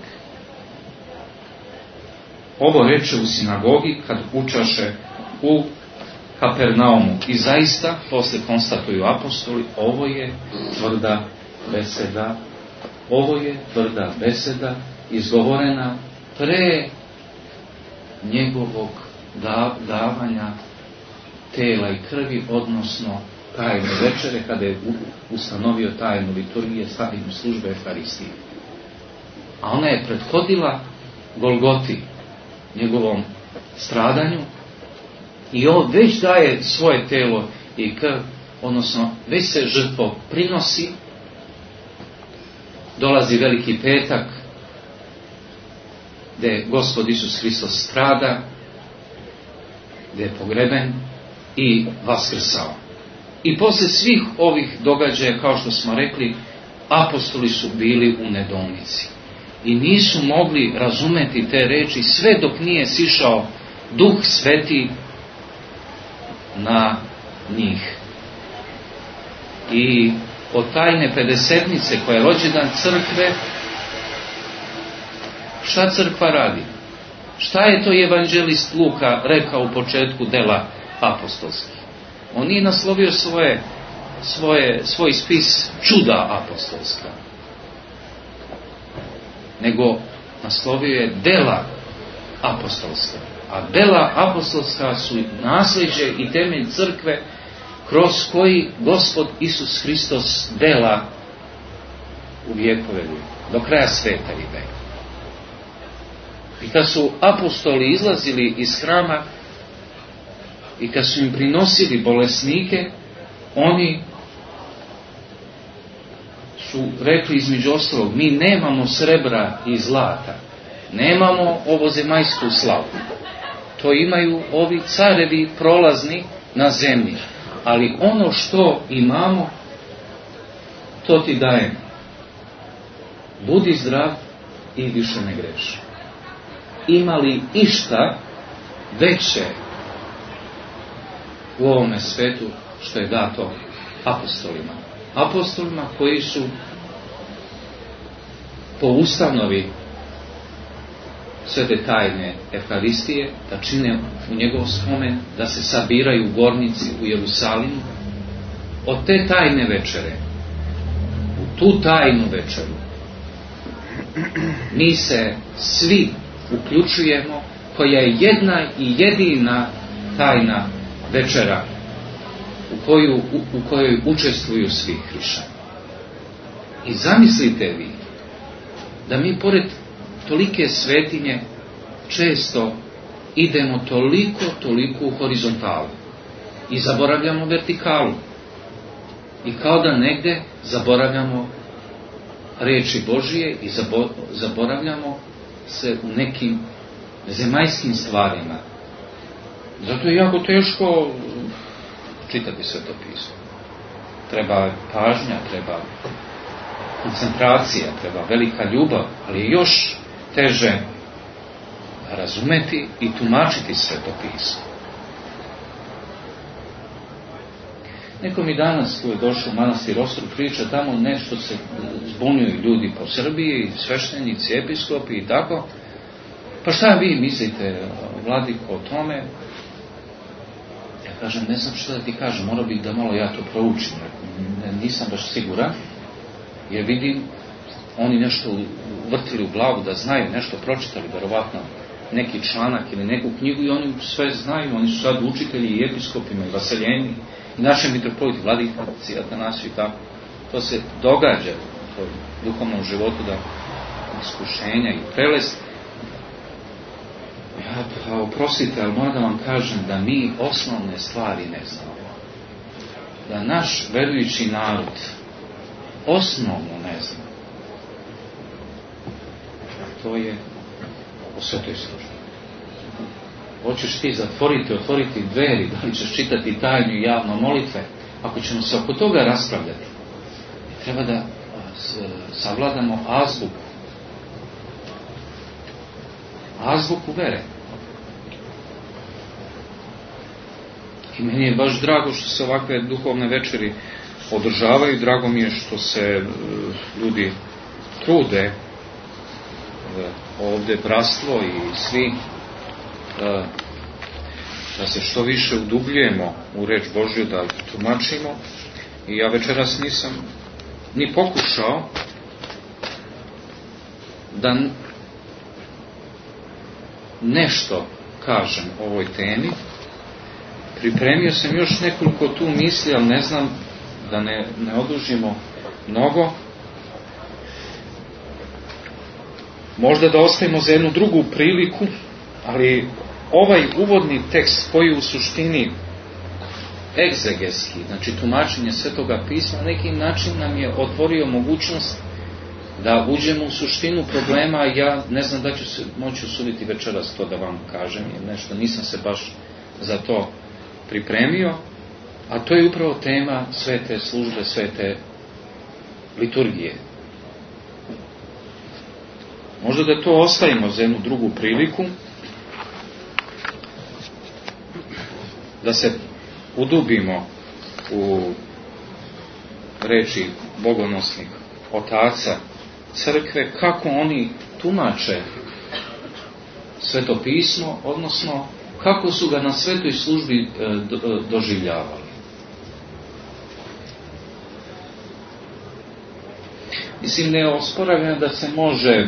Ovo reče u sinagogi kad učaše u Kapernaumu. I zaista, posle konstatuju apostoli, ovo je tvrda beseda. Ovo je tvrda beseda izgovorena pre njegovog davanja tela i krvi, odnosno tajne večere, kada je ustanovio tajnu liturgije, tajnu službe Euharistije. A ona je prethodila Golgoti, njegovom stradanju, i on već daje svoje telo i krv, odnosno već se žrtvo prinosi. Dolazi Veliki petak, gdje Gospod Isus Hristos strada, gdje je pogreben i vaskrsao. I poslije svih ovih događaja, kao što smo rekli, apostoli su bili u nedoumici i nisu mogli razumeti te reči sve dok nije sišao Duh Sveti na njih. I od tajne pedesetnice, koja je rođendan crkve, šta crkva radi? Šta je to evanđelist Luka rekao u početku dela apostolskih? On nije naslovio svoj spis čuda apostolska, nego naslovio je dela apostolska. A dela apostolska su nasljeđe i temelj crkve, kroz koji Gospod Isus Hristos dela u vjekove do kraja sveta i veka. I kad su apostoli izlazili iz hrama i kad su im prinosili bolesnike, oni su rekli između ostalog: mi nemamo srebra i zlata, nemamo ovozemaljsku slavu, to imaju ovi carevi prolazni na zemlji, ali ono što imamo, to ti dajem. Budi zdrav i više ne greši. Ima li išta veće u ovome svetu što je dato apostolima? Apostolima koji su po ustanovi svete tajne Euharistije, da čine u njegov spomen, da se sabiraju u gornici u Jerusalimu. Od te tajne večere tu tajnu večeru, mi se svi uključujemo, koja je jedna i jedina tajna večera u kojoj učestvuju svi hrišćani. I zamislite vi da mi pored tolike svetinje često idemo toliko u horizontalu i zaboravljamo vertikalu. I kao da negde zaboravljamo riječi Božije i zaboravljamo se u nekim zemaljskim stvarima. Zato je jako teško čitati Sveto pismo. Treba pažnja, treba koncentracija, treba velika ljubav, ali je još teže razumeti i tumačiti Sveto pismo. Neko mi danas tu je došao u manastir Ostrog, priča tamo nešto se zbunjuju ljudi po Srbiji, sveštenici, episkopi i tako. Pa šta vi mislite, vladiko, o tome? Ja kažem, ne znam što da ti kažem, morao bih da malo ja to proučim. Nisam baš siguran, jer vidim, oni nešto vrtili u glavu da znaju, nešto pročitali, verovatno neki članak ili neku knjigu i oni sve znaju, oni su sad učitelji i episkopima i vaseljeni i našem mitropoliti, vladikaci, Atanasiju i tako. To se događa u duhovnom životu, da iskušenja i prelest. Ja, oprostite, ali moram da vam kažem da mi osnovne stvari ne znamo. Da naš verujući narod osnovno ne zna. To je o svetoj službi. Hoćeš ti otvoriti dveri, da li ćeš čitati tajnu i javno molitve? Ako ćemo se oko toga raspravljati, treba da savladamo azbuku vere. I meni je baš drago što se ovakve duhovne večeri održavaju. Drago mi je što se ljudi trude, ovdje bratstvo i svi, da se što više udubljujemo u reč Božju, da tumačimo. I ja večeras nisam ni pokušao da nešto kažem o ovoj temi. Pripremio sam još nekoliko tu misli, ali ne znam, da ne odužimo mnogo. Možda da ostavimo za jednu drugu priliku, ali ovaj uvodni tekst koji u suštini egzegetski, znači tumačenje Svetoga pisma, na neki način nam je otvorio mogućnost da uđemo u suštinu problema. Ja ne znam da ću se moći usuditi večeras to da vam kažem, jer nešto nisam se baš za to pripremio, a to je upravo tema svete službe, svete liturgije. Možda da to ostavimo za jednu drugu priliku, da se udubimo u reči bogonosnih otaca crkve, kako oni tumače Sveto pismo, odnosno kako su ga na svetoj službi doživljavali. Mislim, ne osporavljam da se može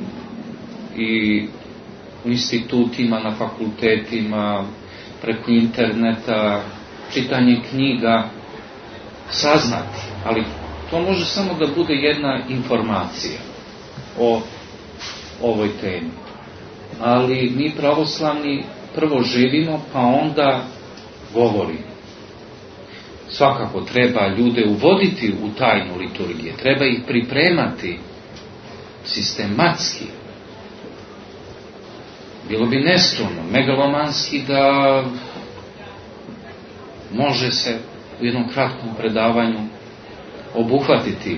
i u institutima, na fakultetima, preko interneta, čitanje knjiga saznati, ali to može samo da bude jedna informacija o ovoj temi. Ali mi pravoslavni prvo živimo, pa onda govorimo. Svakako treba ljude uvoditi u tajnu liturgije, treba ih pripremati sistematski. Bilo bi neskromno, megalomanski da može se u jednom kratkom predavanju obuhvatiti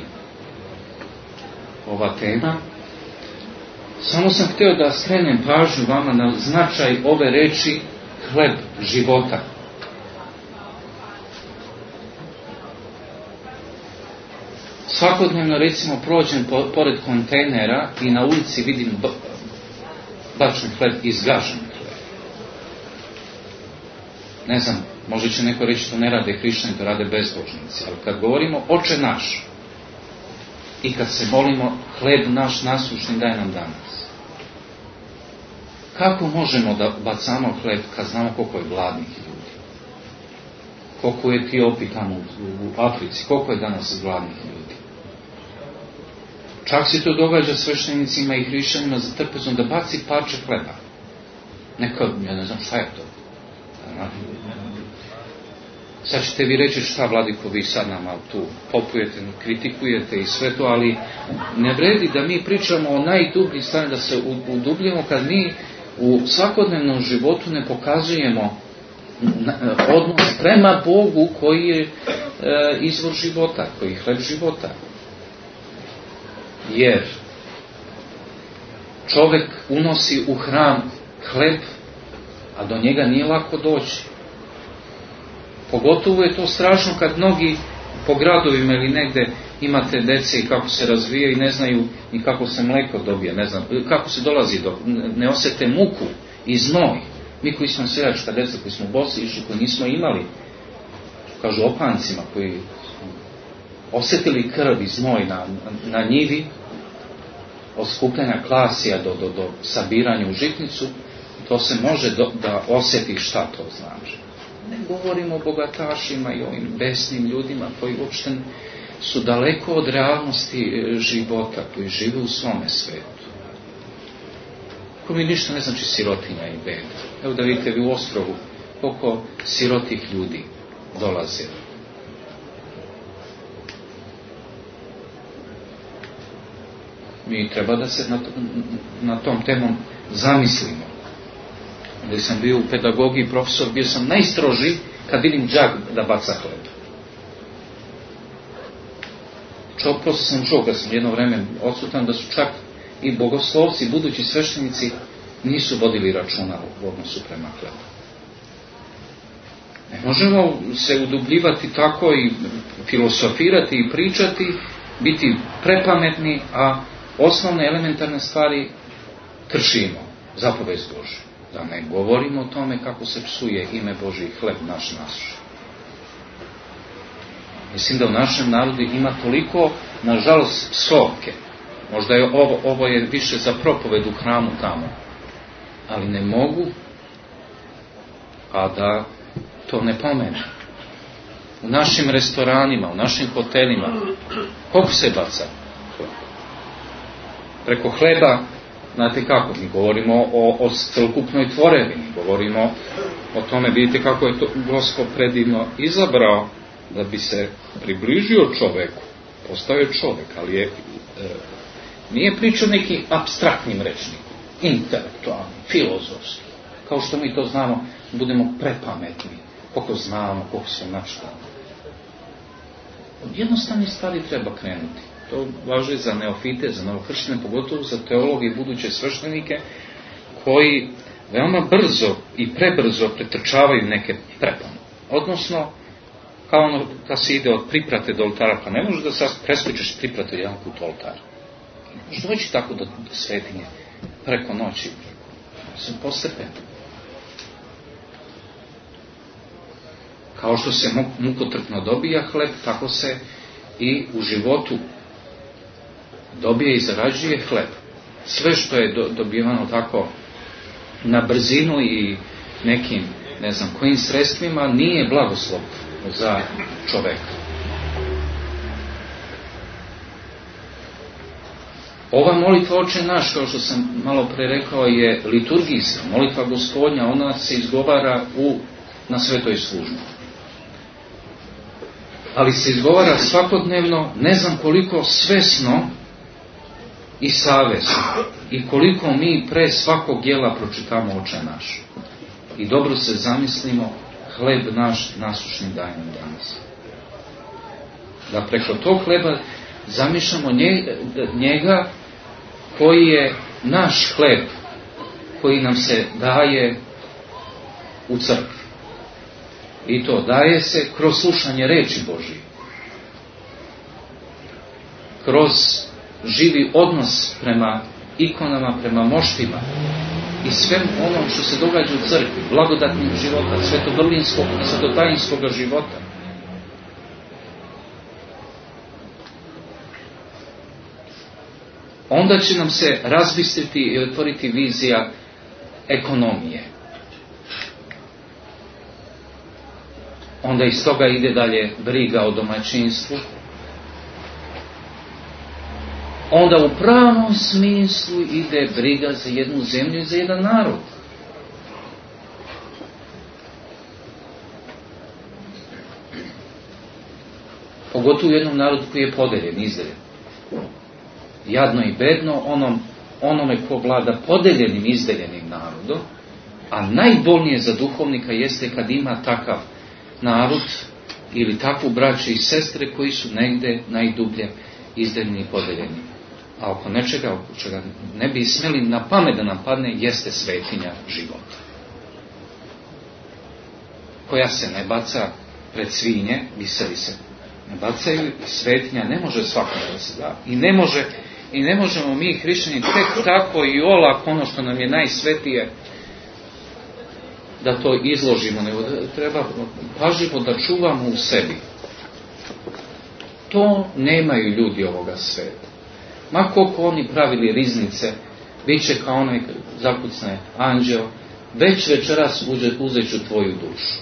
ova tema. Samo sam htio da skrenem pažnju vama na značaj ove reči hleb života. Svakodnevno, recimo, prođem pored kontejnera i na ulici vidim bačen hleb i zgažen hleb. Ne znam, možda će neko reći to ne rade hrišćani, to rade bezbožnici, ali kad govorimo Oče naš, i kad se molimo hleb naš nasušni daj nam danas. Kako možemo da bacamo hleb kad znamo koliko je gladnih ljudi? Koliko je Etiopi tamo u Africi, koliko je danas gladnih ljudi? Čak se to događa sveštenicima i hrišćanima za trpezom da baci parče hleba. Neka, ja ne znam šta je to. Sad ćete vi reći šta, vladiko, vi sad nama tu popujete, kritikujete i sve to, ali ne vredi da mi pričamo o najdubljim stvarima, da se udubljamo kad mi u svakodnevnom životu ne pokazujemo odnos prema Bogu koji je izvor života, koji je hleb života. Jer čovjek unosi u hram hleb, a do njega nije lako doći. Pogotovo je to strašno kad mnogi po gradovima ili negde imate dece i kako se razvije i ne znaju ni kako se mleko dobije, ne znam, kako se dolazi do, ne osjete muku i znoj. Mi koji smo seljačka deca, koji smo bosi išli, koji nismo imali, kažu opancima, koji osjetili krv i znoj na njivi, od skupljanja klasija do sabiranja u žitnicu, to se može da osjeti šta to znači. Ne govorimo o bogatašima i ovim besnim ljudima koji uopšte su daleko od realnosti života, koji žive u svome svetu. Ko mi ništa ne znači sirotinja i beda. Evo da vidite vi u Ostrovu koliko sirotih ljudi dolaze. Mi treba da se na tom temom zamislimo. Gdje sam bio u pedagogiji profesor, bio sam najstrožiji kad vidim đak da baca hleb. Prosto sam čuo kad sam jedno vreme odsutan da su čak i bogoslovci, budući sveštenici, nisu vodili računa u odnosu prema hlebu. Ne možemo se udubljivati tako i filosofirati i pričati, biti prepametni, a osnovne elementarne stvari kršimo, zapovest Božju. Da ne govorimo o tome kako se psuje ime Božji, hleb naš. Mislim da u našem narodu ima toliko, nažalost, psovke. Možda je ovo je više za propoved u hramu tamo. Ali ne mogu, a da to ne pomenu. U našim restoranima, u našim hotelima, koliko se baca? Preko hleba, znate kako, mi govorimo o celokupnoj tvorevini, govorimo o tome, vidite kako je to Gospod predivno izabrao da bi se približio čoveku, postao je čovek, ali nije pričao neki apstraktnim rečnikom, intelektualni, filozofski, kao što mi to znamo, budemo prepametni, koliko znamo, koliko se načitamo. Od jednostavnih stvari treba krenuti. To važi za neofite, za novokrštene, pogotovo za teologe i buduće sveštenike, koji veoma brzo i prebrzo pretrčavaju neke prepone. Odnosno, kao ono kad se ide od priprate do oltara, pa ne možeš da sad preskočiš priprate jedan put oltar. Možeš doći tako do svetinje preko noći, postepeno. Kao što se mukotrpno dobija hleb, tako se i u životu dobije i zarađuje hleb. Sve što je dobivano tako na brzinu i nekim, ne znam kojim sredstvima, nije blagoslov za čoveka. Ova molitva Oče naš, kao što sam malo pre rekao, je liturgijska. Molitva Gospodnja, ona se izgovara na svetoj službi. Ali se izgovara svakodnevno, ne znam koliko svesno i savesno. I koliko mi pre svakog djela pročitamo Oče naš. I dobro se zamislimo, hleb naš nasušni daj nam danas. Da preko tog hleba zamišljamo njega koji je naš hleb, koji nam se daje u crkvi. I to daje se kroz slušanje reči Božije. Kroz živi odnos prema ikonama, prema moštima i sve ono što se događa u crkvi, blagodatnih života, svetovrlinskog i svetotajinskog života. onda će nam se razbistriti i otvoriti vizija ekonomije. Onda iz toga ide dalje briga o domaćinstvu. Onda u pravom smislu ide briga za jednu zemlju i za jedan narod. Pogotovo u jednom narodu koji je podeljen, izdeljen. Jadno i bedno onome ko vlada podeljenim, izdeljenim narodom, a najbolnije za duhovnika jeste kad ima takav narod ili takvu braću i sestre koji su negde najdublje izdeljeni i podeljeni. A oko nečega, čega ne bi smjeli na pamet da nam padne, jeste svetinja života. Koja se ne baca pred svinje, biseri se ne bacaju, svetinja ne može svakom da se da. I ne možemo mi hrišćani tek tako i olako ono što nam je najsvetije da to izložimo, nego treba pažljivo da čuvamo u sebi. To nemaju ljudi ovoga sveta. Ma koliko oni pravili riznice, bit će kao onaj zakucne anđeo, već večeras uzet ću tvoju dušu.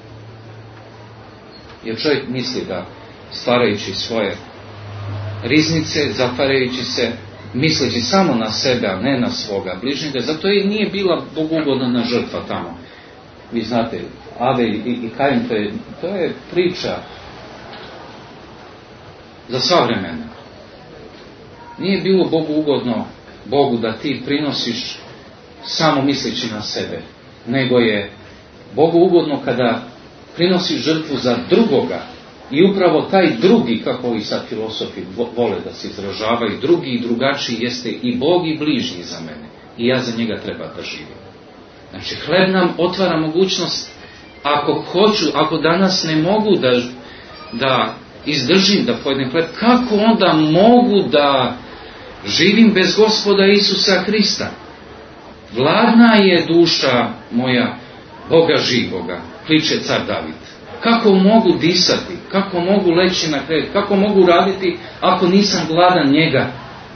Jer čovjek misli da stvarajući svoje riznice, zatvarajući se, misleći samo na sebe, a ne na svoga bližnjega, zato i nije bila bogugodna žrtva tamo. Vi znate, Abel i Kain, to je priča za sva vremena. Nije bilo Bogu ugodno Bogu da ti prinosiš samo misleći na sebe, nego je Bogu ugodno kada prinosiš žrtvu za drugoga. I upravo taj drugi, kako i sad filosofi vole da se izražavaju, drugi i drugačiji jeste i Bog i bližnji za mene. I ja za njega treba da živim. Znači, hleb nam otvara mogućnost, ako danas ne mogu da izdržim da pojedem hleb, kako onda mogu da živim bez Gospoda Isusa Hrista? Gladna je duša moja Boga živoga, kliče car David. Kako mogu disati, kako mogu leći na krevet, kako mogu raditi ako nisam gladan njega?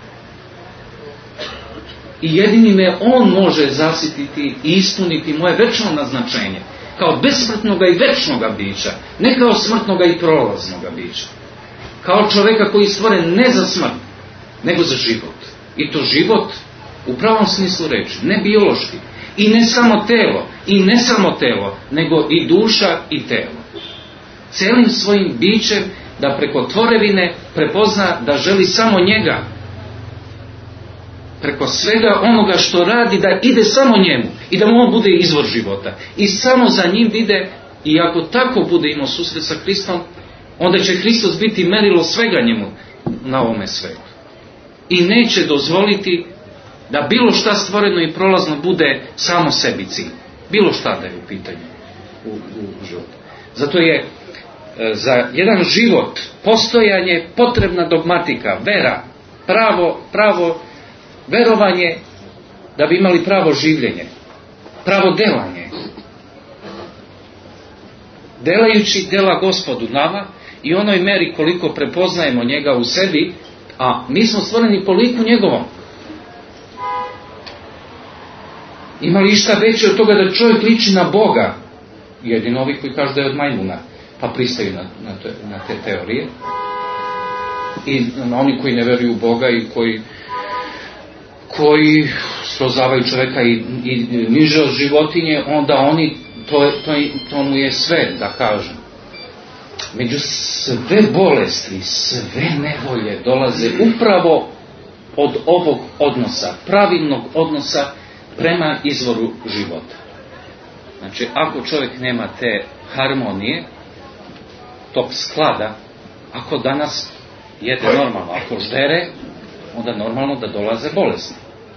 I jedini me on može zasititi i ispuniti moje večno naznačenje, kao besmrtnoga i večnoga bića, ne kao smrtnoga i prolaznoga bića. Kao čovjeka koji je stvoren ne za smrt, nego za život. I to život u pravom smislu reči, ne biološki. I ne samo telo, nego i duša i telo. Celim svojim bićem da preko tvorevine prepozna da želi samo njega. Preko svega onoga što radi da ide samo njemu i da mu on bude izvor života. I samo za njim ide, i ako tako bude imao susret sa Hristom, onda će Hristos biti merilo svega njemu na ovome svetu. I neće dozvoliti da bilo šta stvoreno i prolazno bude samo sebi cilj. Bilo šta da je u pitanju u životu. Zato je za jedan život postojanje potrebna dogmatika, vera, pravo verovanje da bi imali pravo življenje, pravo delanje. Delajući dela Gospodu nama i onoj meri koliko prepoznajemo njega u sebi, a mi smo stvoreni po liku njegovom. Ima li išta veće od toga da čovjek liči na Boga? Jedino ovi koji kažu da je od majmuna, pa pristaju na te teorije. I oni koji ne veruju u Boga i koji srozavaju čovjeka i niže od životinje, onda oni, to mu je sve, da kažem. Među sve bolesti, sve nevolje dolaze upravo od ovog odnosa, pravilnog odnosa prema izvoru života. Znači, ako čovjek nema te harmonije, tog sklada, ako danas jede normalno, ako ždere, onda normalno da dolaze bolesti.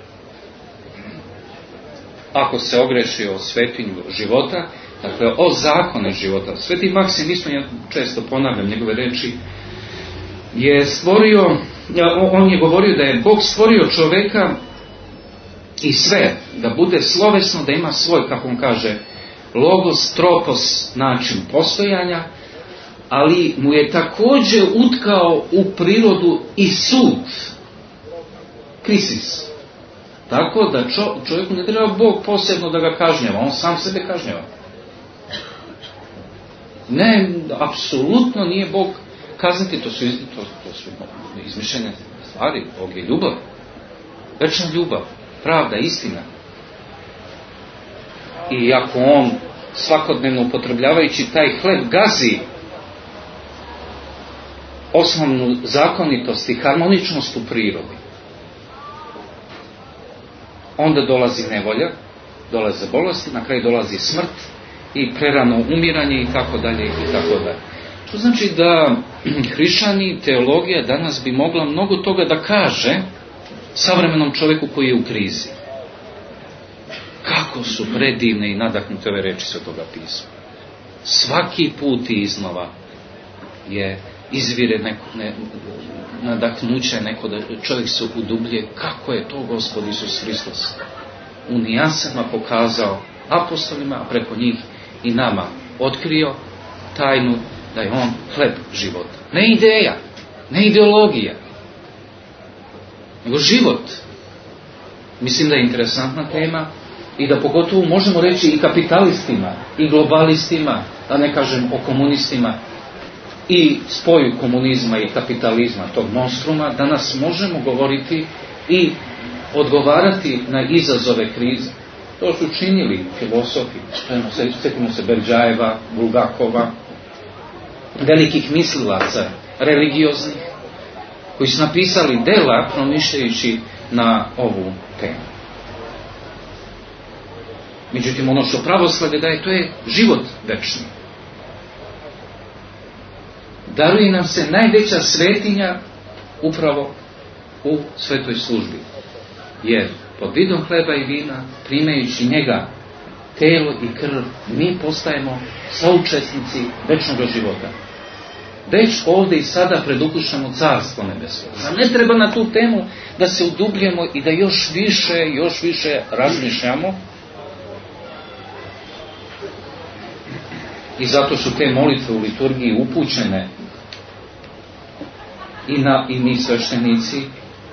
Ako se ogreši o svetinju života, dakle o zakone života. Sveti Maksim, isto ja često ponavljam njegove reči, je stvorio, on je govorio da je Bog stvorio čoveka i sve, da bude slovesno, da ima svoj, kako on kaže, logos, tropos, način postojanja, ali mu je također utkao u prirodu i sud. krisis. Tako da čovjeku ne treba Bog posebno da ga kažnjava, on sam sebe kažnjava. Ne, apsolutno nije Bog kazniti, to su izmišljene stvari. Bog je ljubav, večna ljubav, pravda, istina. I ako on svakodnevno upotrebljavajući taj hleb gazi osnovnu zakonitost i harmoničnost u prirodi, onda dolazi nevolja, dolaze bolesti, na kraju dolazi smrt i prerano umiranje i tako dalje i tako dalje. Što znači da hrišćani, teologija danas bi mogla mnogo toga da kaže savremenom čovjeku koji je u krizi. Kako su predivne i nadahnute ove reči Svetoga pisma. Svaki put iznova je izvire nadahnuće neko da čovjek se udublje kako je to Gospod Isus Hristos u nijansama pokazao apostolima, a preko njih i nama otkrio tajnu da je on hleb života. Ne ideja, ne ideologija, nego život. Mislim da je interesantna tema i da pogotovo možemo reći i kapitalistima, i globalistima, da ne kažem o komunistima, i spoju komunizma i kapitalizma, tog monstruma, danas možemo govoriti i odgovarati na izazove krize. To su činili filosofi, sjetimo se Berdjajeva, Bulgakova, velikih mislilaca, religioznih, koji su napisali dela promišljajući na ovu temu. Međutim, ono što pravoslavlje daje, to je život večni. Daruje nam se najveća svetinja upravo u svetoj službi. Jer pod vidom hleba i vina, primajući njega telo i krv, mi postajemo saučesnici večnog života. Već ovdje i sada predukušamo carstvo nebesko. Nam ne treba na tu temu da se udubljemo i da još više razmišljamo. I zato su te molitve u liturgiji upućene i mi sveštenici,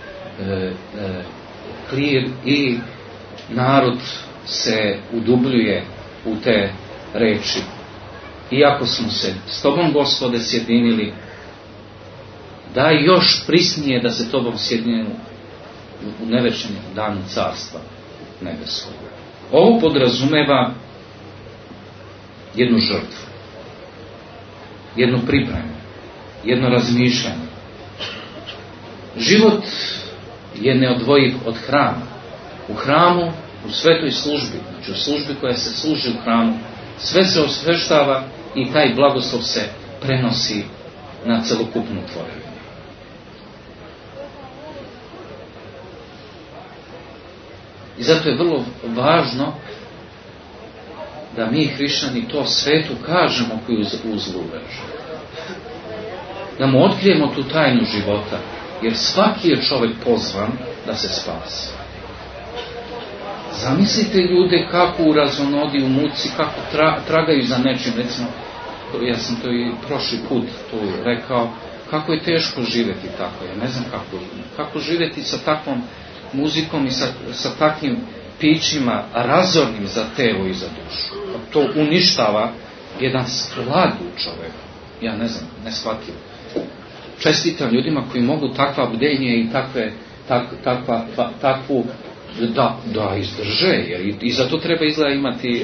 klir i narod se udubljuje u te reči. Iako smo se s Tobom, Gospode, sjedinili, daj još prisnije da se Tobom sjedinimo u nevečnom danu carstva nebeskog. Ovo podrazumeva jednu žrtvu, jednu pripremu, jedno razmišljanje. Život je neodvojiv od hrama. U hramu, u svetoj službi, znači u službi koja se služi u hramu, sve se osveštava i taj blagoslov se prenosi na celokupnu tvorevinu. I zato je vrlo važno da mi hrišćani to svetu kažemo koji uzlu vežu. Da mu otkrijemo tu tajnu života, jer svaki je čovjek pozvan da se spasi. Zamislite ljude kako u razonodi, u muci, kako tragaju za nečim. Recimo, ja sam to i prošli put tu rekao, kako je teško živjeti tako. Ja ne znam kako živjeti sa takvom muzikom i sa takvim pićima razornim za telo i za dušu. To uništava jedan sklad u čoveku. Ja ne znam, ne shvatim. Čestitam ljudima koji mogu takva bdenje i takvu da izdrže, jer i za to treba izgleda imati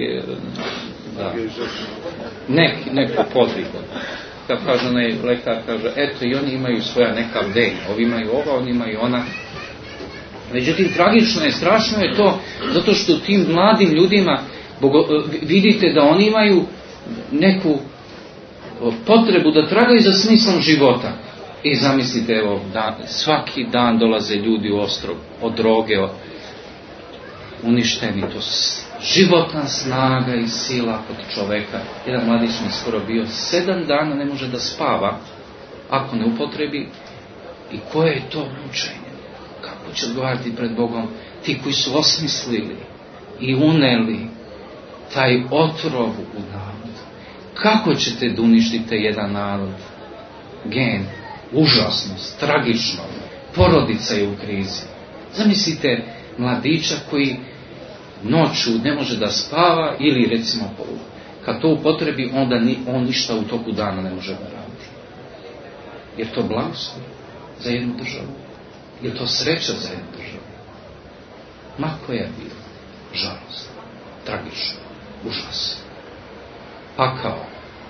neku podvigu. Kad kaže onaj lekar, kaže, eto i oni imaju svoja neka bdenja, ovi imaju ova, oni imaju ona. Međutim, tragično je, strašno je to, zato što tim mladim ljudima vidite da oni imaju neku potrebu da tragaju za smislom života. I zamislite, evo, svaki dan dolaze ljudi u ostrog, od droge, uništeni, to životna snaga i sila kod čoveka. Jedan mladić mi skoro bio 7 dana ne može da spava ako ne upotrebi. I koje je to mučenje? Kako će odgovarati pred Bogom ti koji su osmislili i uneli taj otrov u narod? Kako ćete da uništite jedan narod? Gen, užasnost, tragično, porodica je u krizi. Zamislite mladića koji noću ne može da spava ili recimo kad to upotrebi onda on ništa u toku dana ne može da radi. Je to blagoslov za jednu državu? Je to sreća za jednu državu? Ma koja je bila? Žalost, tragično, užas, pakao.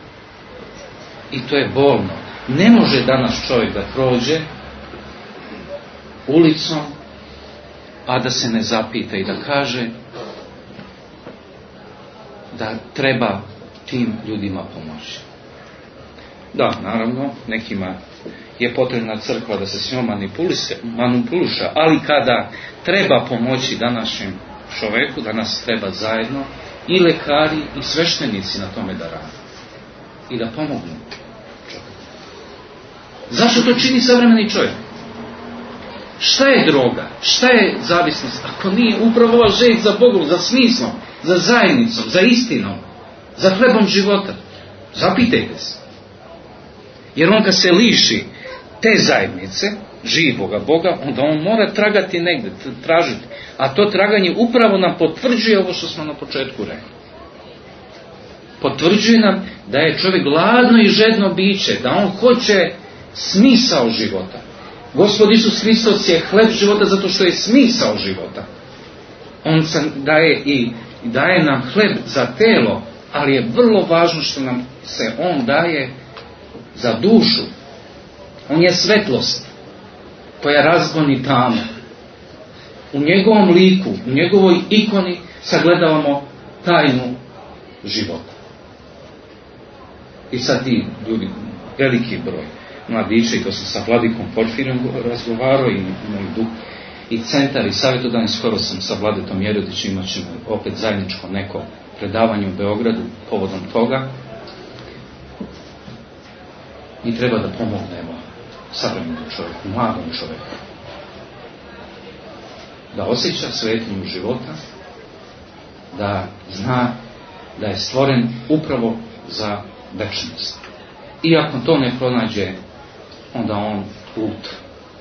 I to je bolno. Ne može danas čovjek da prođe ulicom, a da se ne zapita i da kaže da treba tim ljudima pomoći. Da, naravno, nekima je potrebna crkva da se s njom manipuliša, ali kada treba pomoći današnjem čovjeku, danas treba zajedno i lekari i sveštenici na tome da rade i da pomognu čovjeku. Zašto to čini savremeni čovjek? Šta je droga? Šta je zavisnost? Ako nije upravo ova želja za Bogom, za smislom, za zajednicom, za istinom, za hlebom života. Zapitajte se. Jer on kad se liši te zajednice, živoga Boga, onda on mora tragati negdje, tražiti. A to traganje upravo nam potvrđuje ovo što smo na početku rekli. Potvrđuje nam da je čovjek gladno i žedno biće, da on hoće smisao života. Gospod Isus Hristos je hleb života zato što je smisao života. On daje nam hleb za telo, ali je vrlo važno što nam se on daje za dušu. On je svetlost koja razgoni tamo. U njegovom liku, u njegovoj ikoni sagledavamo tajnu života. I sad ti ljudi, veliki broj mladića, i to sam sa vladikom Porfirijom razgovarao, i moj duh, i centar, i savjetodavni, skoro sam sa vladetom Jerodićem, imat ćemo opet zajedničko neko predavanje u Beogradu povodom toga. I treba da pomognemo savremenom čovjeku, mladom čovjeku, da osjeća svetinju života, da zna da je stvoren upravo za večnost. I ako to ne pronađe, onda on luta.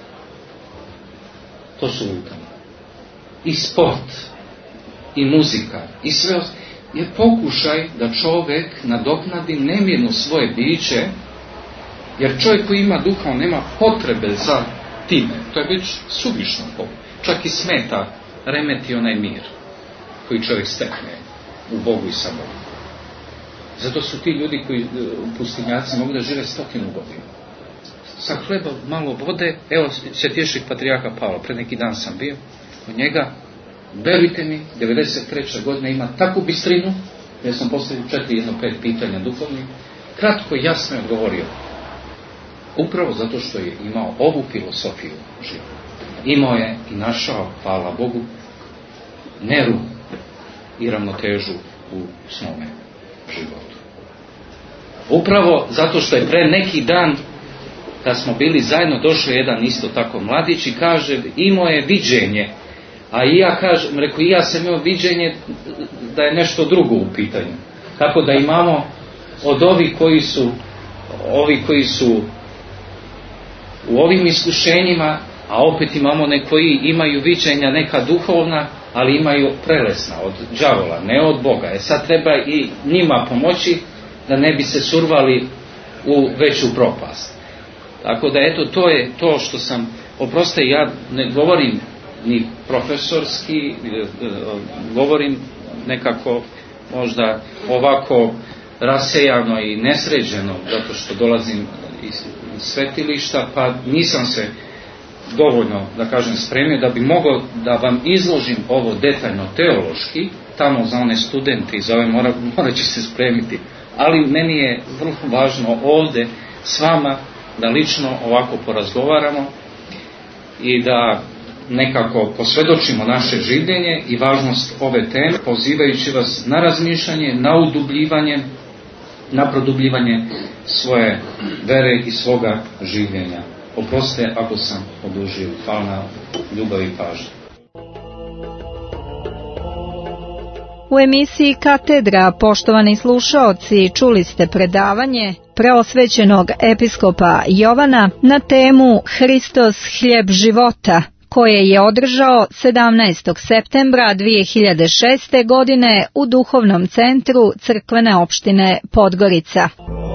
To su lutanje. I sport, i muzika, i sve je pokušaj da čovjek nadoknadi nemirno svoje biće, jer čovjek koji ima duha, on nema potrebe za time. To je već suvišno. Čak i smeta, remeti onaj mir koji čovjek stekne u Bogu i sa Bogom. Zato su ti ljudi koji u pustinjaci mogu da žive 100 godina. Sa hleba, malo vode, evo Svetiješih patrijarha Pavla, pred neki dan sam bio od njega, verujte mi, 93. godina ima takvu bistrinu, jer sam postavio 4-5 pitanja duhovnih, kratko i jasno je odgovorio. Upravo zato što je imao ovu filosofiju života. Imao je i našao, hvala Bogu, meru i ravnotežu u svome životu. Upravo zato što je pre neki dan, kad smo bili zajedno, došao jedan isto tako mladić i kaže, imao je viđenje. A i ja kažem, rekao, i ja sam imao viđenje da je nešto drugo u pitanju. Tako da imamo od ovi koji su u ovim iskušenjima, a opet imamo koji imaju viđenja neka duhovna, ali imaju prelesna od đavola, ne od Boga. Sad treba i njima pomoći da ne bi se survali u veću propast. Tako da eto, to je to što sam, oprostite, ja ne govorim ni profesorski, govorim nekako možda ovako rasejano i nesređeno, zato što dolazim iz svetilišta, pa nisam se dovoljno, da kažem, spremio da bi mogao da vam izložim ovo detaljno teološki, tamo za one studente i za ove morat ću se spremiti. Ali meni je vrlo važno ovdje s vama da lično ovako porazgovaramo i da nekako posvjedočimo naše življenje i važnost ove teme, pozivajući vas na razmišljanje, na udubljivanje, na produbljivanje svoje vere i svoga življenja. Oprostite ako sam odužio. Hvala na ljubavi i pažnji. U emisiji Katedra, poštovani slušaoci, čuli ste predavanje preosvećenog episkopa Jovana na temu Hristos hljeb života, koje je održao 17. septembra 2006. godine u Duhovnom centru Crkvene opštine Podgorica.